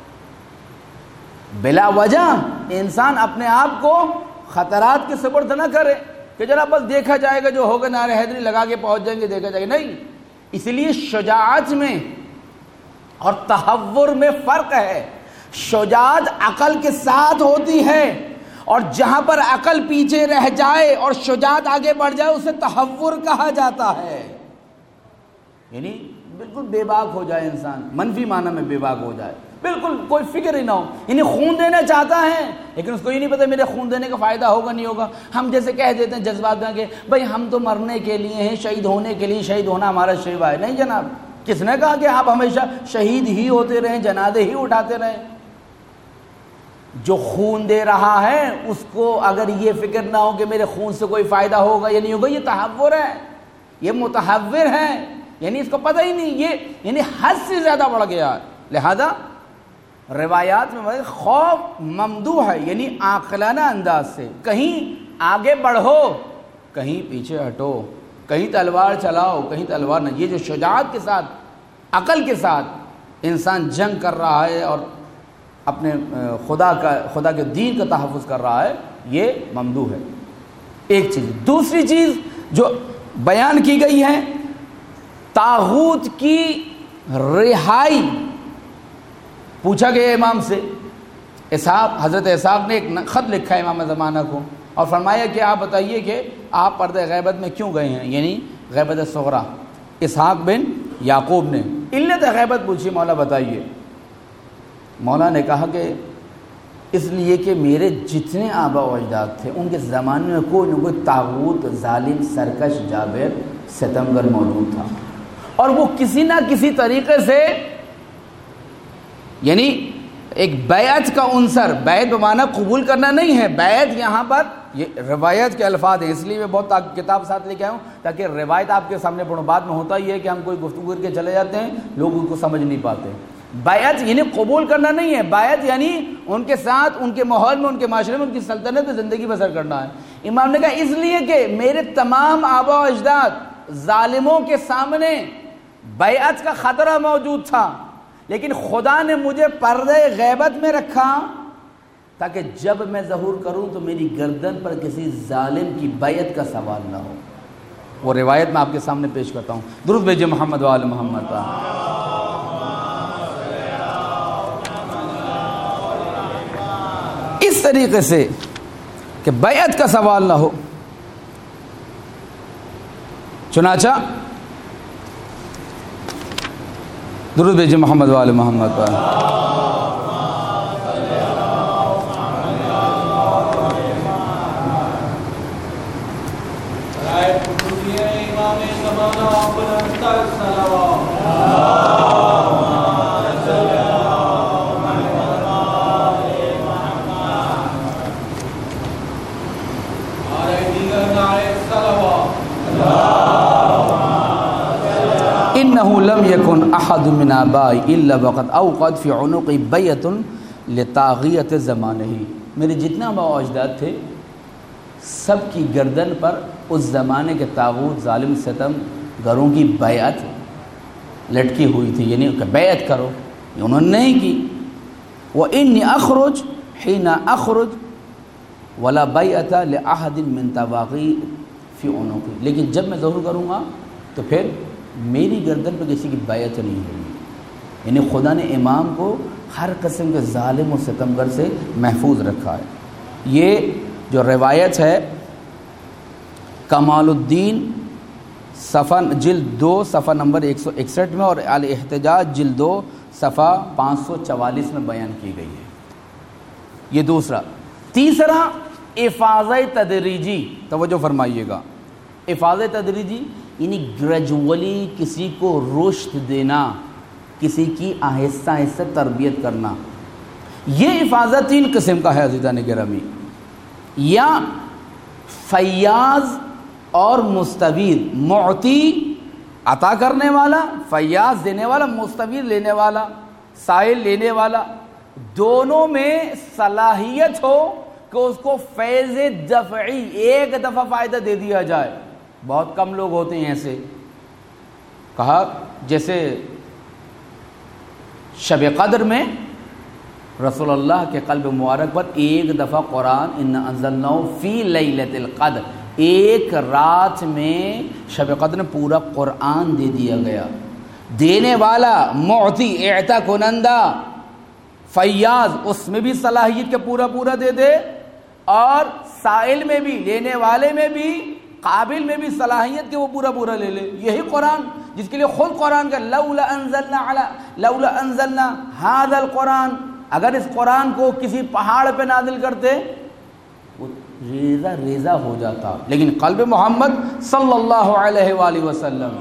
بلا وجہ انسان اپنے آپ کو خطرات کے سپرد نہ کرے کہ جناب بس دیکھا جائے گا جو ہوگا نعرہ حیدری لگا کے پہنچ جائیں گے، دیکھا جائے گا. نہیں، اس لیے شجاعت میں اور تحور میں فرق ہے. شجاعت عقل کے ساتھ ہوتی ہے، اور جہاں پر عقل پیچھے رہ جائے اور شجاعت آگے بڑھ جائے اسے تحور کہا جاتا ہے. یعنی بالکل بے باک ہو جائے انسان، منفی معنی میں بے باک ہو جائے، بالکل کوئی فکر ہی نہ ہو. یعنی خون دینا چاہتا ہے لیکن اس کو یہ نہیں پتہ میرے خون دینے کا فائدہ ہوگا نہیں ہوگا. ہم جیسے کہہ دیتے ہیں جذبات میں کہ بھائی ہم تو مرنے کے لیے ہیں، شہید ہونے کے لیے، شہید ہونا ہمارا شیوا ہے. نہیں جناب، کس نے کہا کہ آپ ہمیشہ شہید ہی ہوتے رہیں، جنازے ہی اٹھاتے رہیں؟ جو خون دے رہا ہے اس کو اگر یہ فکر نہ ہو کہ میرے خون سے کوئی فائدہ ہوگا یا نہیں ہوگا، یہ تحور ہے، یہ متحور ہے. یعنی اس کو پتہ ہی نہیں، یہ یعنی حد سے زیادہ بڑھ گیا. لہذا روایات میں خوف ممدوح ہے، یعنی عاقلانہ انداز سے کہیں آگے بڑھو، کہیں پیچھے ہٹو، کہیں تلوار چلاؤ، کہیں تلوار نہ. یہ جو شجاعت کے ساتھ، عقل کے ساتھ انسان جنگ کر رہا ہے اور اپنے خدا کا خدا کے دین کا تحفظ کر رہا ہے، یہ ممدوح ہے. ایک چیز. دوسری چیز جو بیان کی گئی ہے، طاغوت کی رہائی. پوچھا گیا امام سے، اسحاق حضرت اسحاق نے ایک خط لکھا ہے امام زمانہ کو اور فرمایا کہ آپ بتائیے کہ آپ پردہ غیبت میں کیوں گئے ہیں، یعنی غیبت صغریٰ. اسحاق بن یعقوب نے علت غیبت پوچھی، مولا بتائیے. مولا نے کہا کہ اس لیے کہ میرے جتنے آبا و اجداد تھے ان کے زمانے میں کوئی نہ کوئی طاغوت، ظالم، سرکش، جابر، ستمگر موجود تھا، اور وہ کسی نہ کسی طریقے سے، یعنی ایک بیعت کا عنصر، بیعت بمعنی قبول کرنا نہیں ہے، بیعت یہاں پر یہ روایت کے الفاظ ہیں، اس لیے میں بہت کتاب ساتھ لے کے آیا ہوں تاکہ روایت آپ کے سامنے پڑھوں. بعد میں ہوتا ہی ہے کہ ہم کوئی گفتگو کر کے چلے جاتے ہیں، لوگ ان کو سمجھ نہیں پاتے. بیعت یعنی قبول کرنا نہیں ہے، بیعت یعنی ان کے ساتھ، ان کے ماحول میں، ان کے معاشرے میں، ان کی سلطنت میں زندگی بسر کرنا ہے. امام نے کہا اس لیے کہ میرے تمام آبا و اجداد ظالموں کے سامنے بیعت کا خطرہ موجود تھا، لیکن خدا نے مجھے پردے غیبت میں رکھا تاکہ جب میں ظہور کروں تو میری گردن پر کسی ظالم کی بیعت کا سوال نہ ہو. وہ روایت میں آپ کے سامنے پیش کرتا ہوں. درود بھیجیے محمد و آل محمد. اس طریقے سے کہ بیعت کا سوال نہ ہو. چنانچہ درود بھیجیے محمد و آل محمد پر. انه لم يكن احد من آبائی الا وقد اوقد في عنق بیعۃ لطاغیت زمانہ. میرے جتنا آبا و اجداد تھے سب کی گردن پر اس زمانے کے طاغوت، ظالم، ستم گروں کی بیعت لٹکی ہوئی تھی، یعنی کہ بیعت کرو، یہ انہوں نے نہیں کی. وانی اخرج حين اخرج ولا بیعۃ لاحد من طواغی فی عنقی. لیکن جب میں ظہور کروں گا تو پھر میری گردن پہ کسی کی بیعت نہیں ہوگی. یعنی خدا نے امام کو ہر قسم کے ظالم و ستمگر سے محفوظ رکھا ہے. یہ جو روایت ہے کمال الدین صفحہ جلد دو صفحہ نمبر ایک سو اکسٹھ میں، اور الاحتجاج جلد دو صفحہ پانچ سو چوالیس میں بیان کی گئی ہے۔ یہ دوسرا۔ تیسرا افاضہ تدریجی، توجہ فرمائیے گا، افاضہ تدریجی یعنی گریجولی کسی کو رشد دینا، کسی کی آہستہ آہستہ تربیت کرنا۔ یہ افاضہ تین قسم کا ہے عزیزان گرامی، یا فیاض اور مستفید، معطی عطا کرنے والا، فیاض دینے والا، مستفید لینے والا، سائل لینے والا، دونوں میں صلاحیت ہو کہ اس کو فیض دفعی ایک دفعہ فائدہ دے دیا جائے۔ بہت کم لوگ ہوتے ہیں ایسے، کہا جیسے شب قدر میں رسول اللہ کے قلب مبارک پر ایک دفعہ قرآن انا انزلناہ فی لیلۃ القدر، ایک رات میں شب قدر میں پورا قرآن دے دیا گیا۔ دینے والا، معطی، اعطا کنندہ، فیاض، اس میں بھی صلاحیت کے پورا پورا دے دے، اور سائل میں بھی، لینے والے میں بھی، قابل میں بھی صلاحیت کے وہ پورا پورا لے لے۔ یہی قرآن جس کے لیے خود قرآن کا لولا انزلنا علی لولا انزلنا ھذا القرآن، اگر اس قرآن کو کسی پہاڑ پہ نازل کرتے وہ ریزہ ریزہ ہو جاتا، لیکن قلب محمد صلی اللہ علیہ وآلہ وسلم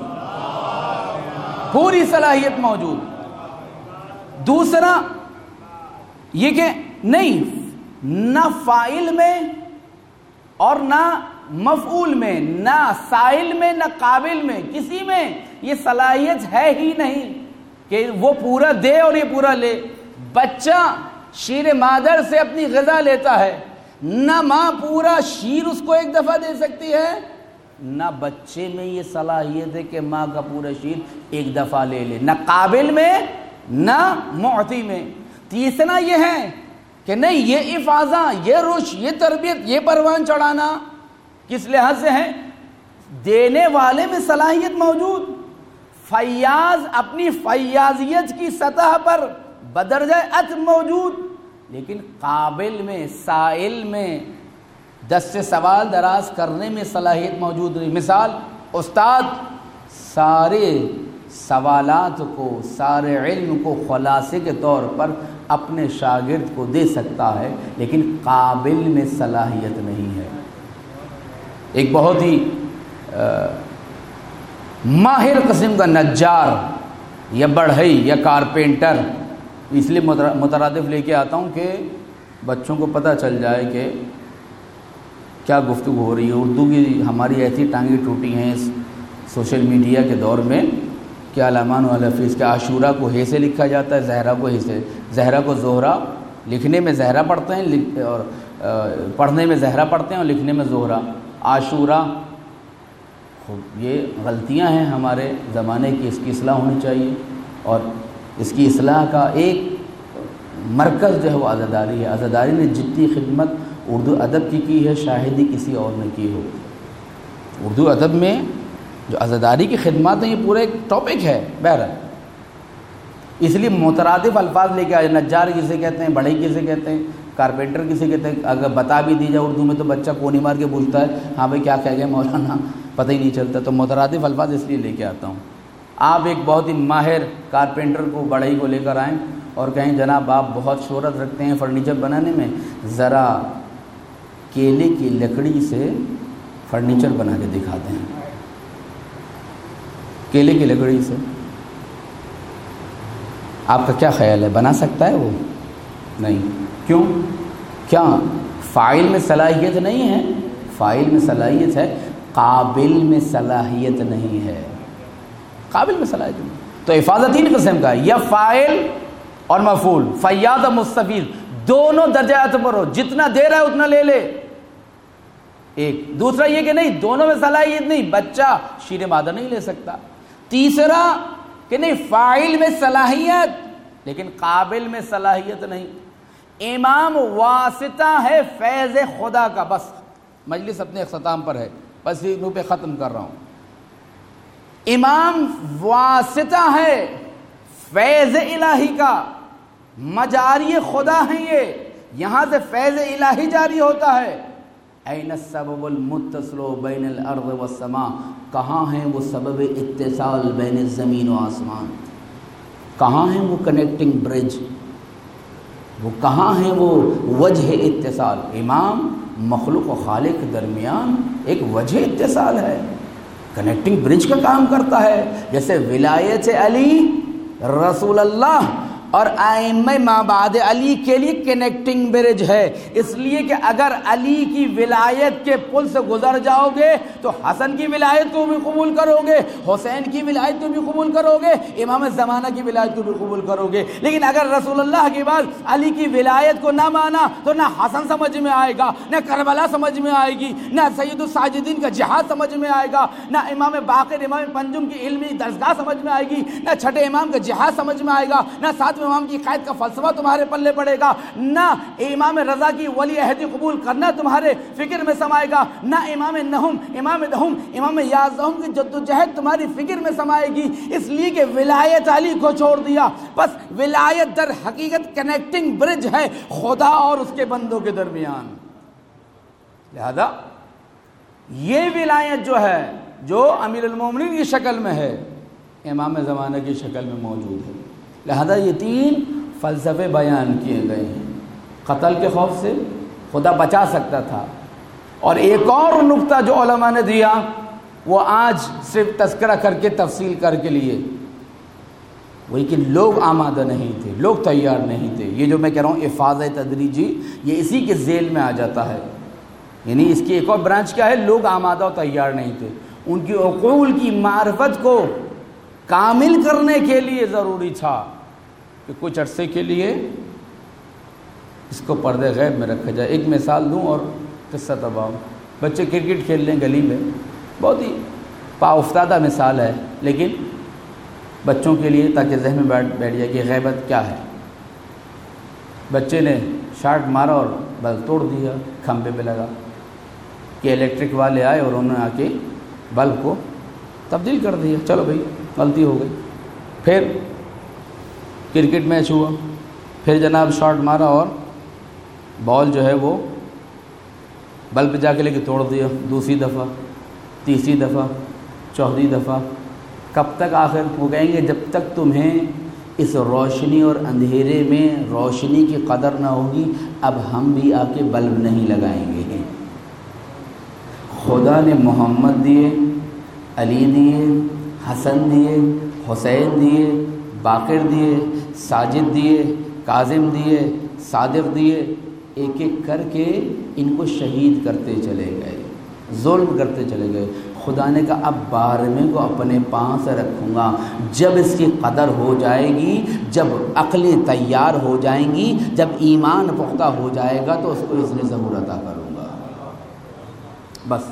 پوری صلاحیت موجود۔ دوسرا یہ کہ نہیں، نہ فاعل میں اور نہ مفعول میں، نہ سائل میں نہ قابل میں، کسی میں یہ صلاحیت ہے ہی نہیں کہ وہ پورا دے اور یہ پورا لے۔ بچہ شیر مادر سے اپنی غذا لیتا ہے، نہ ماں پورا شیر اس کو ایک دفعہ دے سکتی ہے، نہ بچے میں یہ صلاحیت ہے کہ ماں کا پورا شیر ایک دفعہ لے لے، نہ قابل میں نہ معطی میں۔ تیسرا یہ ہے کہ نہیں، یہ افاضہ، یہ رش، یہ تربیت، یہ پروان چڑھانا کس لحاظ سے ہے؟ دینے والے میں صلاحیت موجود، فیاض اپنی فیاضیت کی سطح پر بدرجہ عطف موجود، لیکن قابل میں، سائل میں، دس سے سوال دراز کرنے میں صلاحیت موجود نہیں۔ مثال، استاد سارے سوالات کو، سارے علم کو خلاصے کے طور پر اپنے شاگرد کو دے سکتا ہے، لیکن قابل میں صلاحیت نہیں ہے۔ ایک بہت ہی ماہر قسم کا نجار یا بڑھئی یا کارپینٹر، اس لیے مترادف لے کے آتا ہوں کہ بچوں کو پتہ چل جائے کہ کیا گفتگو ہو رہی ہے۔ اردو کی ہماری ایسی ٹانگیں ٹوٹی ہیں اس سوشل میڈیا کے دور میں کہ علامان و الحفیظ کے عاشورہ کو ہے سے لکھا جاتا ہے، زہرہ کو ہے سے، زہرہ کو زہرہ، لکھنے میں زہرہ پڑھتے ہیں اور پڑھنے میں زہرہ پڑھتے ہیں اور لکھنے میں زہرہ، عاشورہ۔ یہ غلطیاں ہیں ہمارے زمانے کی، اس کی اصلاح ہونی چاہیے، اور اس کی اصلاح کا ایک مرکز جو ہے وہ عزاداری ہے۔ عزاداری نے جتنی خدمت اردو ادب کی کی ہے شاید ہی کسی اور نے کی ہو۔ اردو ادب میں جو عزاداری کی خدمات ہیں یہ پورا ایک ٹاپک ہے۔ بہرحال اس لیے مترادف الفاظ لے کے آئے، نجار کسے کہتے ہیں، بڑھئی کسے کہتے ہیں، کارپینٹر کسے کہتے ہیں، اگر بتا بھی دی جائے اردو میں تو بچہ کونی مار کے پوچھتا ہے ہاں بھائی کیا کہہ گئے مولانا، پتہ ہی نہیں چلتا۔ تو مترادف الفاظ اس لیے لے کے آتا ہوں۔ آپ ایک بہت ہی ماہر کارپینٹر کو، بڑھئی کو لے کر آئیں اور کہیں جناب آپ بہت شہرت رکھتے ہیں فرنیچر بنانے میں، ذرا کیلے کی لکڑی سے فرنیچر بنا کے دکھا دیں۔ کیلے کی لکڑی سے آپ کا کیا خیال ہے، بنا سکتا ہے وہ؟ نہیں۔ کیوں؟ کیا فاعل میں صلاحیت نہیں ہے؟ فاعل میں صلاحیت ہے، قابل میں صلاحیت نہیں ہے۔ قابل میں صلاحیت نہیں۔ تو افاضہ تین قسم کا ہے، یا فاعل اور مفعول، فیاض اور مستفید، دونوں درجہ عطف پر ہو، جتنا دے رہا ہے اتنا لے لے۔ ایک دوسرا یہ کہ نہیں، دونوں میں صلاحیت نہیں، بچہ شیر مادر نہیں لے سکتا۔ تیسرا کہ نہیں، فاعل میں صلاحیت لیکن قابل میں صلاحیت نہیں۔ امام واسطہ ہے فیض خدا کا، بس مجلس اپنے اختتام پر ہے، بس یہ پہ ختم کر رہا ہوں۔ امام واسطہ ہے فیض الہی کا، مجاری خدا ہے، یہ یہاں سے فیض الہی جاری ہوتا ہے۔ این السبب المتصل بین الارض والسماء، کہاں ہیں وہ سبب اتصال بین زمین و آسمان، کہاں ہیں وہ کنیکٹنگ برج، وہ کہاں ہیں وہ وجہ اتصال۔ امام مخلوق و خالق کے درمیان ایک وجہ اتصال ہے، کنیکٹنگ برج کا کام کرتا ہے۔ جیسے ولایت علی رسول اللہ اور ائمہ ما بعد علی کے لیے کنیکٹنگ برج ہے، اس لیے کہ اگر علی کی ولایت کے پل سے گزر جاؤ گے تو حسن کی ولایت کو بھی قبول کرو گے، حسین کی ولایت کو بھی قبول کرو گے، امام زمانہ کی ولایت کو بھی قبول کرو گے۔ لیکن اگر رسول اللہ کے بعد علی کی ولایت کو نہ مانا تو نہ حسن سمجھ میں آئے گا، نہ کربلا سمجھ میں آئے گی، نہ سید الساجدین کا جہاد سمجھ میں آئے گا، نہ امام باقر امام پنجم کی علمی درسگاہ سمجھ میں آئے گی، نہ چھٹے امام کا جہاد سمجھ میں آئے گا، نہ ساتویں امام کی قائد کا فلسفہ تمہارے پلے پڑے گا، نہ امام رضا کی ولی عہدی قبول کرنا تمہارے فکر میں سمائے گا، نہ امام نہم امام دہم امام یازدہم کی جدوجہد تمہاری فکر میں سمائے گی، اس لیے کہ ولایت علی کو چھوڑ دیا۔ بس ولایت در حقیقت کنیکٹنگ برج ہے خدا اور اس کے بندوں کے درمیان، لہذا یہ ولایت جو ہے جو امیر المومنین کی شکل میں ہے امام زمانہ کی شکل میں موجود ہے۔ لہذا یہ تین فلسفے بیان کیے گئے ہیں۔ قتل کے خوف سے خدا بچا سکتا تھا، اور ایک اور نقطہ جو علماء نے دیا وہ آج صرف تذکرہ کر کے تفصیل کر کے لیے، وہی کہ لوگ آمادہ نہیں تھے، لوگ تیار نہیں تھے۔ یہ جو میں کہہ رہا ہوں افاضہ تدریجی، یہ اسی کے ذیل میں آ جاتا ہے، یعنی اس کی ایک اور برانچ کیا ہے، لوگ آمادہ اور تیار نہیں تھے۔ ان کی عقول کی معرفت کو کامل کرنے کے لیے ضروری تھا کہ کچھ عرصے کے لیے اس کو پردے غیب میں رکھا جائے۔ ایک مثال دوں اور قصہ تباہ۔ بچے کرکٹ کھیل لیں گلی میں، بہت ہی پا افتادہ مثال ہے لیکن بچوں کے لیے تاکہ ذہن میں بیٹھ بیٹھ جائے کہ غیبت کیا ہے۔ بچے نے شاٹ مارا اور بلب توڑ دیا، کھمبے پہ لگا، کہ الیکٹرک والے آئے اور انہوں نے آ کے بلب کو تبدیل کر دیا۔ چلو بھائی غلطی ہو گئی۔ پھر کرکٹ میچ ہوا، پھر جناب شاٹ مارا اور بال جو ہے وہ بلب پہ جا کے لے کے توڑ دیا، دوسری دفعہ، تیسری دفعہ، چوتھی دفعہ۔ کب تک آخر وہ کہیں گے جب تک تمہیں اس روشنی اور اندھیرے میں روشنی کی قدر نہ ہوگی اب ہم بھی آ کے بلب نہیں لگائیں گے۔ خدا نے محمد دیے، علی دیے، حسن دیے، حسین دیے، باقر دیے، ساجد دیے، کاظم دیے، صادق دیے، ایک ایک کر کے ان کو شہید کرتے چلے گئے، ظلم کرتے چلے گئے۔ خدا نے کہا اب بارہویں کو اپنے پاؤں سے رکھوں گا، جب اس کی قدر ہو جائے گی، جب عقلیں تیار ہو جائیں گی، جب ایمان پختہ ہو جائے گا تو اس کو اس نے ظہور عطا کروں گا۔ بس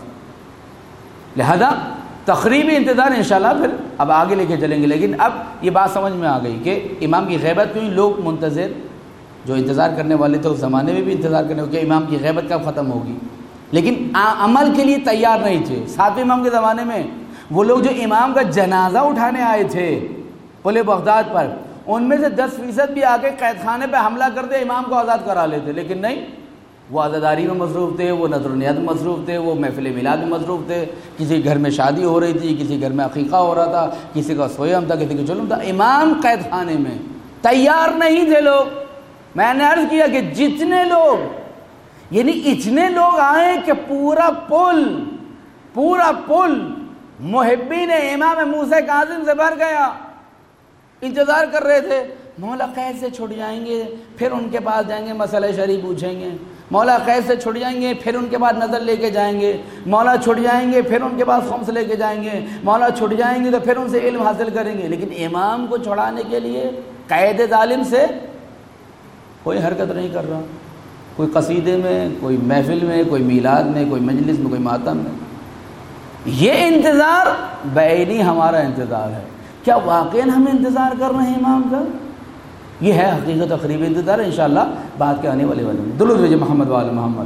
لہذا تقریبی انتظار انشاءاللہ پھر اب آگے لے کے چلیں گے، لیکن اب یہ بات سمجھ میں آ گئی کہ امام کی غیبت کیوں لوگ منتظر جو انتظار کرنے والے تھے اس زمانے میں بھی انتظار کرنے کہ امام کی غیبت کب ختم ہوگی، لیکن عمل کے لیے تیار نہیں تھے۔ ساتویں امام کے زمانے میں وہ لوگ جو امام کا جنازہ اٹھانے آئے تھے پل بغداد پر، ان میں سے دس فیصد بھی آ کے قید خانے پہ حملہ کر دے امام کو آزاد کرا لیتے، لیکن نہیں، وہ عزاداری میں مصروف تھے، وہ نظر و نیت میں مصروف تھے، وہ محفل میلاد میں مصروف تھے، کسی گھر میں شادی ہو رہی تھی، کسی گھر میں عقیقہ ہو رہا تھا، کسی کا سویم تھا، کسی کا جلم تھا، امام قید خانے میں تیار نہیں تھے لوگ۔ میں نے عرض کیا کہ جتنے لوگ یعنی اتنے لوگ آئے کہ پورا پل پورا پل محبین امام موسیٰ کاظم سے بھر گیا، انتظار کر رہے تھے مولا قید سے چھٹ جائیں گے پھر ان کے پاس جائیں گے مسئلہ شریع پوچھیں گے، مولا قید سے چھٹ جائیں گے پھر ان کے بعد نظر لے کے جائیں گے، مولا چھٹ جائیں گے پھر ان کے بعد خمس لے کے جائیں گے، مولا چھٹ جائیں گے تو پھر ان سے علم حاصل کریں گے۔ لیکن امام کو چھڑانے کے لیے قید ظالم سے کوئی حرکت نہیں کر رہا، کوئی قصیدے میں، کوئی محفل میں، کوئی میلاد میں، کوئی مجلس میں، کوئی ماتم میں۔ یہ انتظار بعینی ہمارا انتظار ہے۔ کیا واقعاً ہم انتظار کر رہے ہیں امام کا؟ یہ ہے حقیقت تقریبی انتظار۔ انشاءاللہ بعد کے آنے والے والے میں درود بھیجیں محمد وآل محمد۔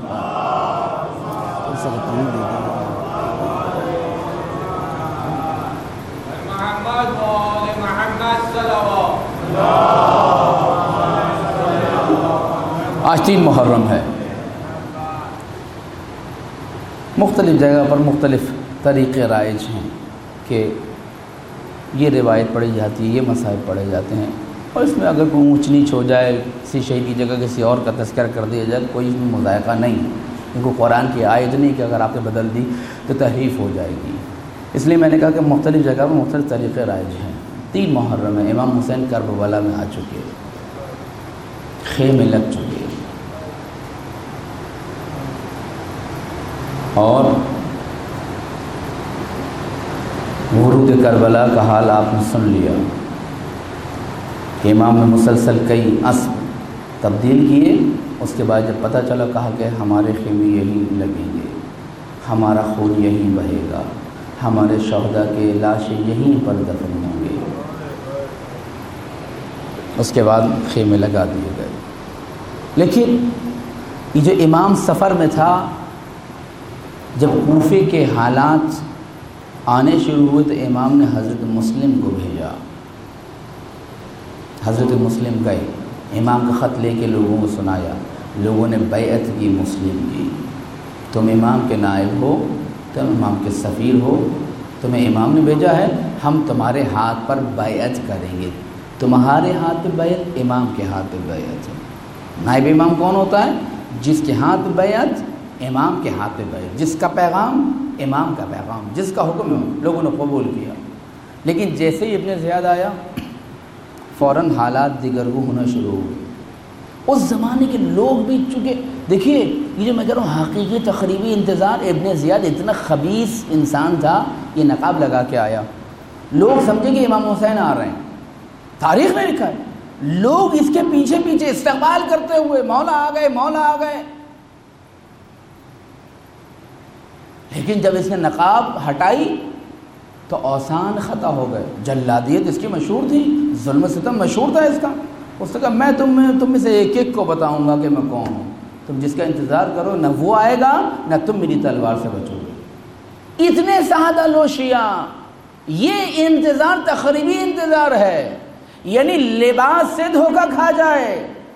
آج تین محرم ہے، مختلف جگہ پر مختلف طریقے رائج ہیں کہ یہ روایت پڑھی جاتی ہے، یہ مصائب پڑھے جاتے ہیں، اور اس میں اگر کوئی اونچ نیچ ہو جائے، کسی شہید کی جگہ کسی اور کا تذکرہ کر دیا جائے، کوئی اس میں مذائقہ نہیں ہے، کیونکہ قرآن کی آیت نہیں کہ اگر آپ نے بدل دی تو تحریف ہو جائے گی۔ اس لیے میں نے کہا کہ مختلف جگہ پر مختلف طریقے رائج ہیں۔ تین محرم ہے، امام حسین کربلا میں آ چکے، خیمے لگ چکے، اور ورود کربلا کا حال آپ نے سن لیا کہ امام نے مسلسل کئی اسب تبدیل کیے۔ اس کے بعد جب پتہ چلا کہا کہ ہمارے خیمے یہیں لگیں گے، ہمارا خون یہیں بہے گا، ہمارے شہداء کے لاشیں یہیں پر دفن ہوں گے۔ اس کے بعد خیمے لگا دیے گئے۔ لیکن یہ جو امام سفر میں تھا، جب کوفے کے حالات آنے شروع ہوئے تو امام نے حضرت مسلم کو بھیجا۔ حضرت مسلم گئے، امام کا خط لے کے لوگوں کو سنایا، لوگوں نے بیعت کی مسلم کی۔ تم امام کے نائب ہو، تم امام کے سفیر ہو، تمہیں امام نے بھیجا ہے، ہم تمہارے ہاتھ پر بیعت کریں گے۔ تمہارے ہاتھ پہ بیعت، امام کے ہاتھ پہ بیعت ہے۔ نائب امام کون ہوتا ہے؟ جس کے ہاتھ پہ بیعت، امام کے ہاتھ پہ بیعت، جس کا پیغام امام کا پیغام، جس کا حکم لوگوں نے قبول کیا۔ لیکن جیسے ہی ابن زیاد آیا، فوراً حالات دیگرگو ہونا شروع ہوئے۔ اس زمانے کے لوگ بھی چونکہ دیکھیے، یہ جو میں کہہ رہا ہوں حقیقی تقریبی انتظار، ابن زیاد اتنا خبیث انسان تھا، یہ نقاب لگا کے آیا، لوگ سمجھے کہ امام حسین آ رہے ہیں، تاریخ نے لکھا ہے، لوگ اس کے پیچھے پیچھے استقبال کرتے ہوئے مولا آ گئے، مولا آ گئے۔ لیکن جب اس نے نقاب ہٹائی تو اوسان خطا ہو گئے۔ جلادیت اس کی مشہور تھی، ظلم و ستم مشہور تھا اس کا۔ اس نے کہا میں تم میں تم میں سے ایک ایک کو بتاؤں گا کہ میں کون ہوں، تم جس کا انتظار کرو نہ وہ آئے گا نہ تم میری تلوار سے بچو گے۔ اتنے سادہ لو شیعہ، یہ انتظار تقریبی انتظار ہے، یعنی لباس سے دھوکہ کھا جائے،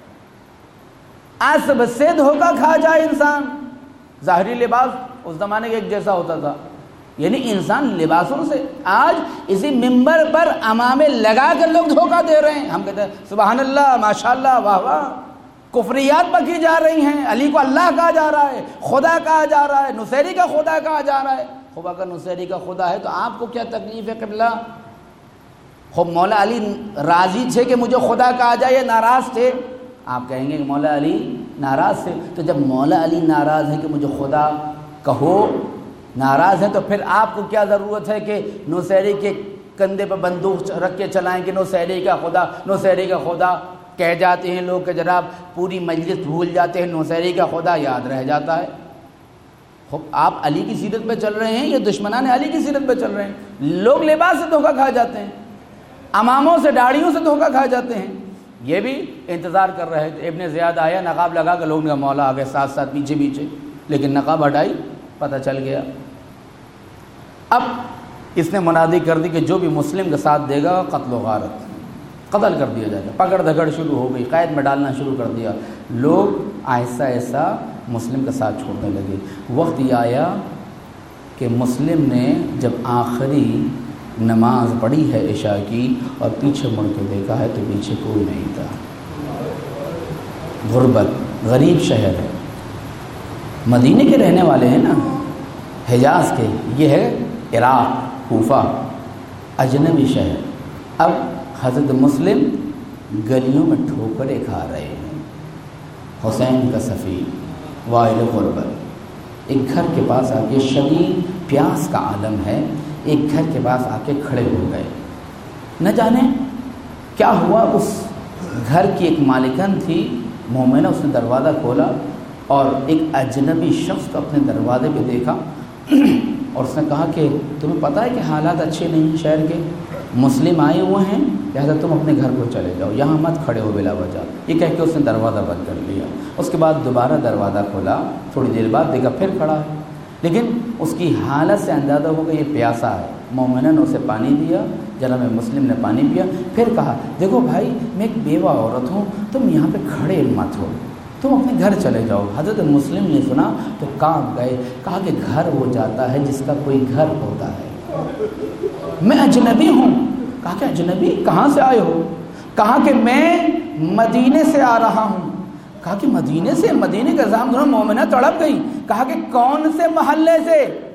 اسب سے دھوکہ کھا جائے انسان۔ ظاہری لباس اس زمانے کے ایک جیسا ہوتا تھا، یعنی انسان لباسوں سے، آج اسی ممبر پر امامے لگا کر لوگ دھوکہ دے رہے ہیں۔ ہم کہتے ہیں سبحان اللہ، ماشاءاللہ، واہ واہ، کفریات بکی جا رہی ہیں، علی کو اللہ کہا جا رہا ہے، خدا کہا جا رہا ہے، نصیری کا خدا کہا جا رہا ہے۔ خدا کا نصیری کا خدا ہے تو آپ کو کیا تکلیف ہے قبلہ؟ خب مولا علی راضی تھے کہ مجھے خدا کہا جائے یا ناراض تھے؟ آپ کہیں گے کہ مولا علی ناراض تھے، تو جب مولا علی ناراض ہے کہ مجھے خدا کہو، ناراض ہے، تو پھر آپ کو کیا ضرورت ہے کہ نوسیری کے کندھے پہ بندوق رکھ کے چلائیں کہ نوسیری کا خدا، نوسیری کا خدا؟ کہہ جاتے ہیں لوگ کہ جناب پوری مجلس بھول جاتے ہیں، نوسیری کا خدا یاد رہ جاتا ہے۔ خب آپ علی کی سیرت پہ چل رہے ہیں یا دشمنان علی کی سیرت پہ چل رہے ہیں؟ لوگ لباس سے دھوکہ کھا جاتے ہیں، اماموں سے، داڑھیوں سے دھوکہ کھا جاتے ہیں۔ یہ بھی انتظار کر رہے تھے، ابن زیاد آیا، نقاب لگا کے لوگ نے مولا آ گئے ساتھ ساتھ پیچھے پیچھے، لیکن نقاب ہٹائی، پتہ چل گیا۔ اب اس نے منادی کر دی کہ جو بھی مسلم کا ساتھ دے گا قتل و غارت، قتل کر دیا جائے گا۔ پکڑ دھکڑ شروع ہو گئی، قید میں ڈالنا شروع کر دیا، لوگ آہستہ آہستہ مسلم کا ساتھ چھوڑنے لگے۔ وقت یہ آیا کہ مسلم نے جب آخری نماز پڑھی ہے عشاء کی اور پیچھے مڑ کے دیکھا ہے تو پیچھے کوئی نہیں تھا۔ غربت، غریب شہر ہے، مدینے کے رہنے والے ہیں نا، حجاز کے، یہ ہے عراق، کوفہ، اجنبی شہر۔ اب حضرت مسلم گلیوں میں ٹھوکریں کھا رہے ہیں، حسین کا سفیر، وائل غربت، ایک گھر کے پاس آ کے، شدید پیاس کا عالم ہے، ایک گھر کے پاس آ کے کھڑے ہو گئے۔ نہ جانے کیا ہوا، اس گھر کی ایک مالکن تھی مومنہ، اس نے دروازہ کھولا اور ایک اجنبی شخص کو اپنے دروازے پہ دیکھا اور اس نے کہا کہ تمہیں پتہ ہے کہ حالات اچھے نہیں ہیں شہر کے، مسلم آئے ہوئے ہیں، لہٰذا تم اپنے گھر کو چلے جاؤ، یہاں مت کھڑے ہو بلا وجہ۔ یہ کہہ کے اس نے دروازہ بند کر لیا۔ اس کے بعد دوبارہ دروازہ کھولا، تھوڑی دیر بعد دیکھا پھر کھڑا ہے، لیکن اس کی حالت سے اندازہ ہو کہ یہ پیاسا ہے۔ مومنہ نے اسے پانی دیا، جناب مسلم نے پانی پیا، پھر کہا دیکھو بھائی میں ایک بیوہ عورت ہوں، تم یہاں پہ کھڑے مت ہو، تم اپنے گھر چلے جاؤ۔ حضرت مسلم نے سنا تو کانپ گئے، کہا کہ گھر وہ جاتا ہے جس کا کوئی گھر ہوتا ہے، میں اجنبی ہوں۔ کہا کہ اجنبی کہاں سے آئے ہو؟ کہا کہ میں مدینے سے آ رہا ہوں۔ کہا کہ مدینے سے؟ مدینے کا نام سنا مومنہ تڑپ گئی۔ کہا کہ کون سے محلے سے؟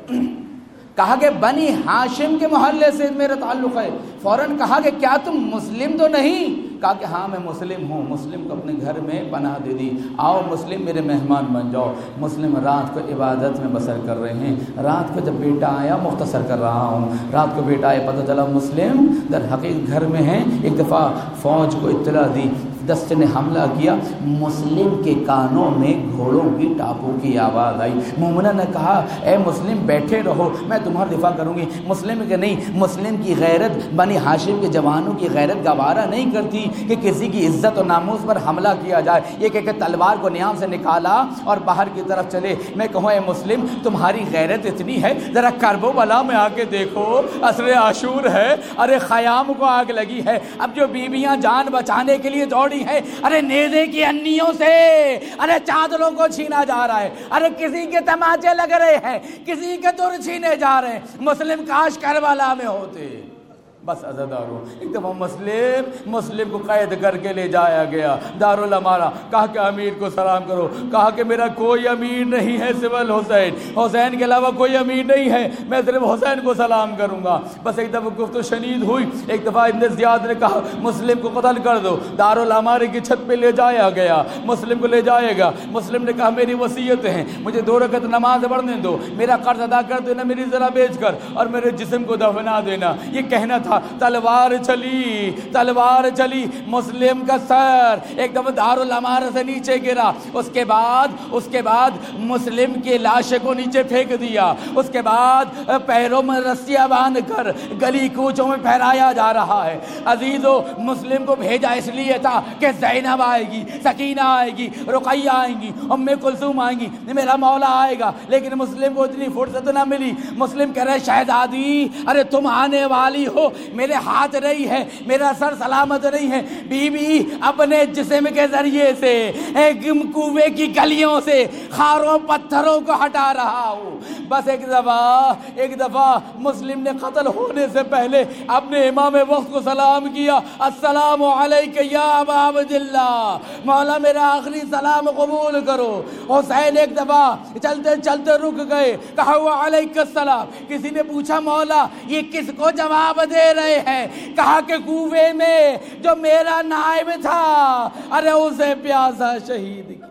کہا کہ بنی ہاشم کے محلے سے میرا تعلق ہے۔ فوراً کہا کہ کیا تم مسلم تو نہیں؟ کہا کہ ہاں میں مسلم ہوں۔ مسلم کو اپنے گھر میں پناہ دے دی، آؤ مسلم میرے مہمان بن جاؤ۔ مسلم رات کو عبادت میں بسر کر رہے ہیں۔ رات کو جب بیٹا آیا، مختصر کر رہا ہوں، رات کو بیٹا آیا، پتہ چلا مسلم در حقیقت گھر میں ہیں۔ ایک دفعہ فوج کو اطلاع دی، دستے نے حملہ کیا، مسلم کے کانوں میں گھوڑوں کی ٹاپوں کی آواز آئی۔ مومنہ نے کہا اے مسلم بیٹھے رہو، میں تمہارا دفاع کروں گی۔ مسلم کہ نہیں، مسلم کی غیرت بنی ہاشم کے جوانوں کی غیرت گوارہ نہیں کرتی کہ کسی کی عزت و ناموس پر حملہ کیا جائے۔ یہ کہ تلوار کو نیام سے نکالا اور باہر کی طرف چلے۔ میں کہوں اے مسلم تمہاری غیرت اتنی ہے، ذرا کربلا میں آ کے دیکھو، عصر عاشور ہے، ارے خیام کو آگ لگی ہے، اب جو بیویاں جان بچانے کے لیے دوڑی ہے، ارے نیزے کی انیوں سے ارے چادروں کو چھینا جا رہا ہے، ارے کسی کے تماچے لگ رہے ہیں، کسی کے در چھینے جا رہے ہیں۔ مسلم کاش کربلا میں ہوتے۔ بس عزادارو، ایک دفعہ مسلم مسلم کو قید کر کے لے جایا گیا دارالامارہ۔ کہا کہ امیر کو سلام کرو۔ کہا کہ میرا کوئی امیر نہیں ہے سوائے حسین، حسین کے علاوہ کوئی امیر نہیں ہے، میں صرف حسین کو سلام کروں گا۔ بس ایک دفعہ گفت و شنید ہوئی۔ ایک دفعہ ابن زیاد نے کہا مسلم کو قتل کر دو۔ دارالامارہ کی چھت پہ لے جایا گیا، مسلم کو لے جائے گا۔ مسلم نے کہا میری وصیت ہے، مجھے دو رکعت نماز پڑھنے دو، میرا قرض ادا کر دینا میری ذرا بیچ کر، اور میرے جسم کو دفنا دینا۔ یہ کہنا تھا، تلوار چلی تلوار چلی، مسلم کا سر ایک دفعہ دارالامارہ سے نیچے گرا۔ اس کے بعد اس کے بعد مسلم کی لاش کو نیچے پھینک دیا۔ اس کے بعد پیروں میں رسیاں باندھ کر گلی کوچوں میں پھیلایا جا رہا ہے۔ عزیزو، مسلم کو بھیجا اس لیے تھا کہ زینب آئے گی، سکینہ آئے گی، رقیہ آئیں گی، ام کلثوم آئیں گی، میرا مولا آئے گا، لیکن مسلم کو اتنی فرصت نہ ملی۔ مسلم کہہ رہے شہزادی ارے تم آنے والی ہو، میرے ہاتھ نہیں ہے، میرا سر سلامت نہیں ہے۔ بی بی اپنے جسم کے ذریعے سے ایک کنویں کی گلیوں سے خاروں پتھروں کو ہٹا رہا ہوں۔ بس ایک دفعہ ایک دفعہ مسلم نے قتل ہونے سے پہلے اپنے امام وقت کو سلام کیا، السلام علیک یا ابا عبداللہ، مولا میرا آخری سلام قبول کرو۔ حسین ایک دفعہ چلتے چلتے رک گئے، کہا وعلیک السلام۔ کسی نے پوچھا مولا یہ کس کو جواب دے رہے ہیں؟ کہا کہ کوفے میں جو میرا نائب تھا ارے اسے پیاسا شہید کیا۔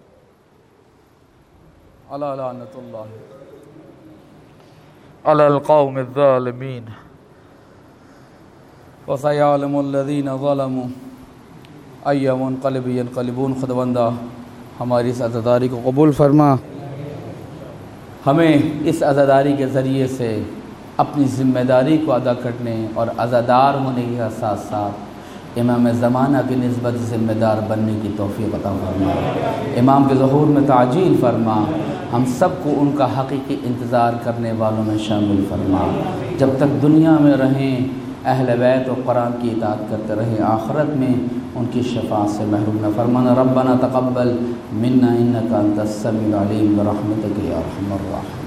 الا لعنت اللہ علی القوم الظالمین وسيعلم الذین ظلموا ای منقلب ینقلبون۔ خداوندہ ہماری اس عزاداری کو قبول فرما، ہمیں اس عزاداری کے ذریعے سے اپنی ذمہ داری کو ادا کرنے اور عزادار ہونے کے ساتھ ساتھ امام زمانہ کی نسبت ذمہ دار بننے کی توفیق عطا فرما۔ امام کے ظہور میں تعجیل فرما، ہم سب کو ان کا حقیقی انتظار کرنے والوں میں شامل فرما۔ جب تک دنیا میں رہیں اہل بیت و قرآن کی اطاعت کرتے رہیں، آخرت میں ان کی شفاعت سے محروم نہ فرمانا۔ ربنا تقبل منا انک انت السمیع العلیم برحمتک یا ارحم الراحمین۔